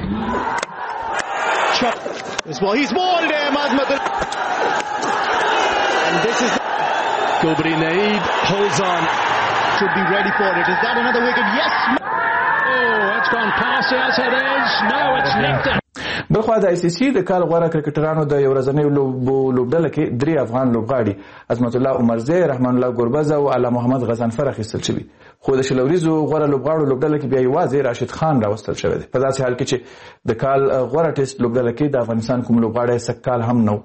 S19: Gulbari Naeeb holds on, should be ready for it. Is that another wicket? Yes! Oh, it's gone past the outside edge. No, it's nicked.
S10: بلخوا د آی سی سی د کال غوره کرکټرانو د یو ورځنۍ لوبو لوبډله کې درې افغان لوبغاړي عظمت الله عمرزی، رحمان الله ګوربز او علي محمد غزنفر اخیستل شوي، خو د شلوریزو غوره لوبغاړو لوبډله کې بیا یوازې راشد خان راوستل شوی دی. په داسې حال کې چې د کال غوره ټیسټ لوبډله کې د افغانستان کوم لوبغاړی سږ کال هم نه و.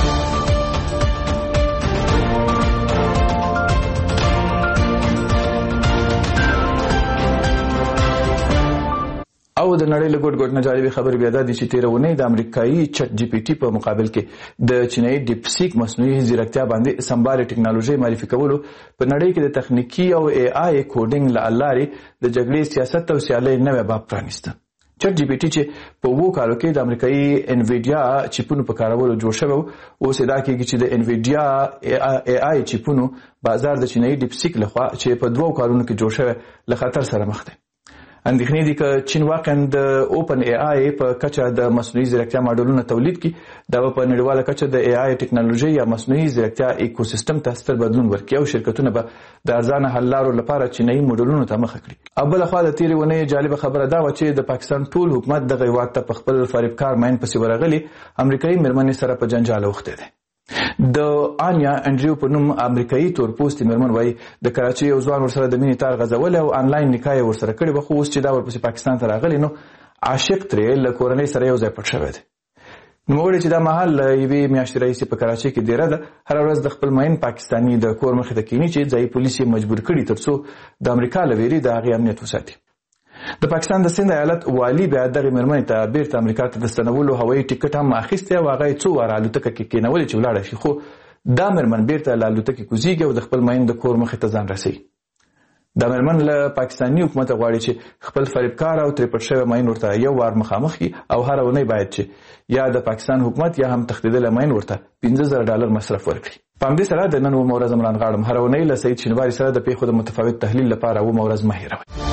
S10: او د نړۍ له ګوټ ګوټ نه جالبې خبرې بیا دا دي چې تېره اونۍ د امریکایي چټ جی پی ټي په مقابل کې د چینایي ډیپ سیک مصنوعي ځیرکتیا باندې سمبالې ټکنالوژي معرفي کولو په نړۍ کې د تخنیکي او ای آی کوډینګ له لارې د جګړې سیاست او سیالۍ نوی باب پرانیسته. چټ جی پی ټي چې په اوو کالو کې د امریکایي انویډیا چیپونو په کارولو جوړ شوی و، اوس دا کېږي چې د انویډیا ای آی چیپونو بازار د چینایي ډیپ سیک لخوا چې په دوو کالونو کې جوړ شوی له خطر سره مخ دی. اندېښنې دي که چین واقعا د اوپن ای آی په کچه د مصنوعي ځیرکتیا ماډلونه تولید کړي، دا به په نړیواله کچه د ای آی ټکنالوژي یا مصنوعي ځیرکتیا ایکوسیستم ته ستر بدلون ورکړي او شرکتونه به د ارزانه حل لارو لپاره چینایي موډلونو ته مخه کړي. او بلخوا د تېرې اونۍ جالبه خبره دا وه چې د پاکستان ټول حکومت دغه هېواد ته په خپل فریبکار ماین پسې ورغلي امریکایي مېرمنې سره په جنجال اوښتی دی. د آنیا انډریو په نوم امریکایي تورپوستې مېرمن وایي د کراچۍ یو ځوان ورسره د مینې تار غځولی او آنلاین نکاح یې ورسره کړې وه، خو اوس چې دا ورپسې پاکستان ته راغلی نو عاشق ترې له کورنۍ سره یو ځای پټ شوی دی. نوموړی چې دا مهال له یوې میاشتې راهیسې په کراچۍ کې دیره ده، هره ورځ د خپل مین پاکستاني د کور مخې ته کیني چې ځایي پولیس یې مجبور کړي تر څو د امریکا له ویرې د هغې امنیت وساتي. د پاکستان د سند ایالت والي بیا دغه مېرمنې ته بیرته امریکا ته د ستنولو هوایي ټیکټ هم اخیستی او هغه یې څو واره الوتکه کې کېنولې چې ولاړه شي، خو دا مېرمن بیرته له الوتکې کوزیږي او د خپل مین د کور مخې ته ځان رسوي. دا مېرمن له پاکستاني حکومت غواړي چې خپل فریبکار او ترې پټ شوی مین ورته یو وار مخامخ کړي او هره اونۍ باید چې یا د پاکستان حکومت یا هم تښتېدلی مین ورته پنځه زره ډالر مصرف ورکړي. په همدې سره د نن اومه ورځ عمران غاړم هره اونۍ له سعید شینواري سره د پیښو د متفاوت تحلیل لپاره اومه ورځ مه هېروئ.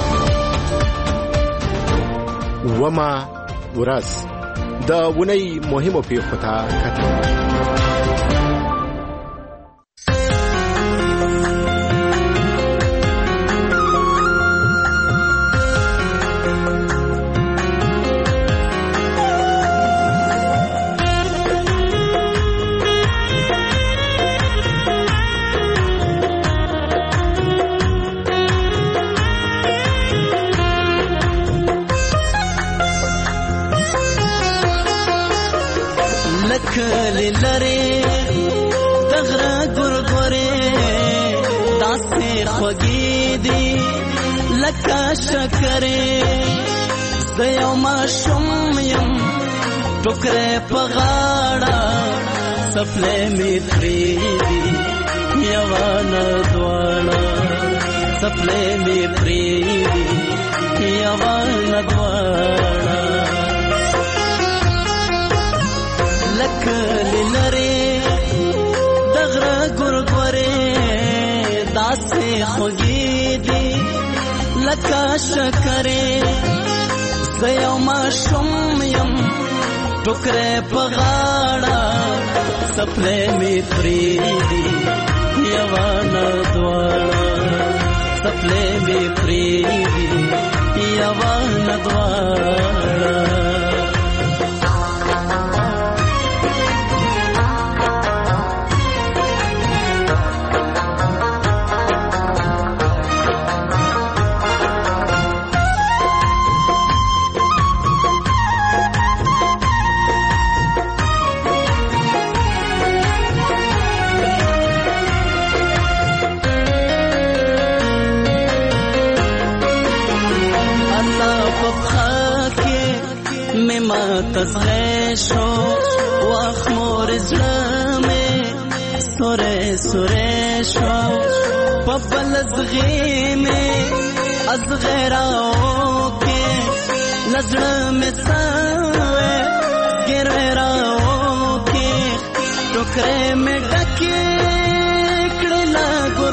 S9: وما ورځ د اونۍ مهمو پیښو ته کتل.
S20: کلی لري دغره ګورګورې داسې خوږې دي لکه شکرې زه یو ماشوم یم ټوکرې په غاړه څپلۍ مې پرېږدي یوه نه دواړه څپلۍ مې پرېږدي یوه نه دواړه لکلی لري دغره ګورګورې داسې خوږې دي لکه شکرې زه یو ماشوم یم ټوکرې په غاړه څپلۍ مې پرېږدي یوه نه دواړه څپلۍ مې پرېږدي یوه نه دواړه. تزغی شو واخمور زړه مې سورې سورې شو په بل زغې مې ازغې راوکې لزړه مې سوې ګروې راوکې ټوکرې مې ډکې کړې له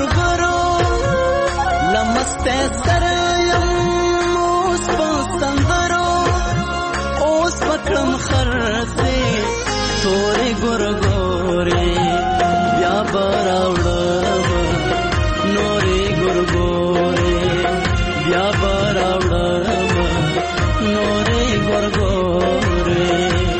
S20: ګورګورو لمستې سره یم اوس په سندرو پکړم خرڅې تورې ګورګورې بیا به راوړم نورې ګورګورې بیا به راوړم نورې ګورګورې.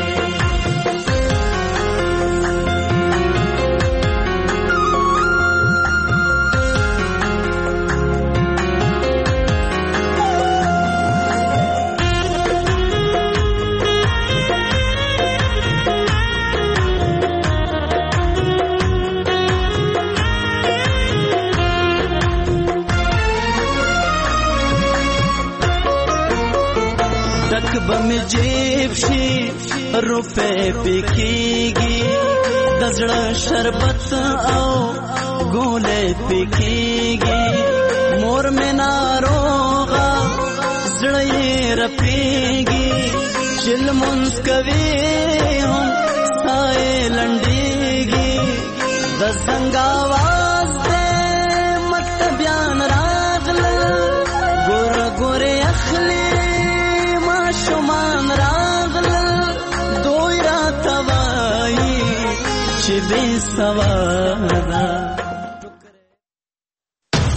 S20: می جیب شي روپے پکېږي د زړه شربت او ګولې پکېږي مور مې ناروغه زړه یې رپېږي چې لمونځ کوي هم ساه یې لنډېږي د زنګ اواز دی مکتبیان راغلل ګوره ګورې اخلي ماشومان راغلل دوی راته وایي چې بې سواده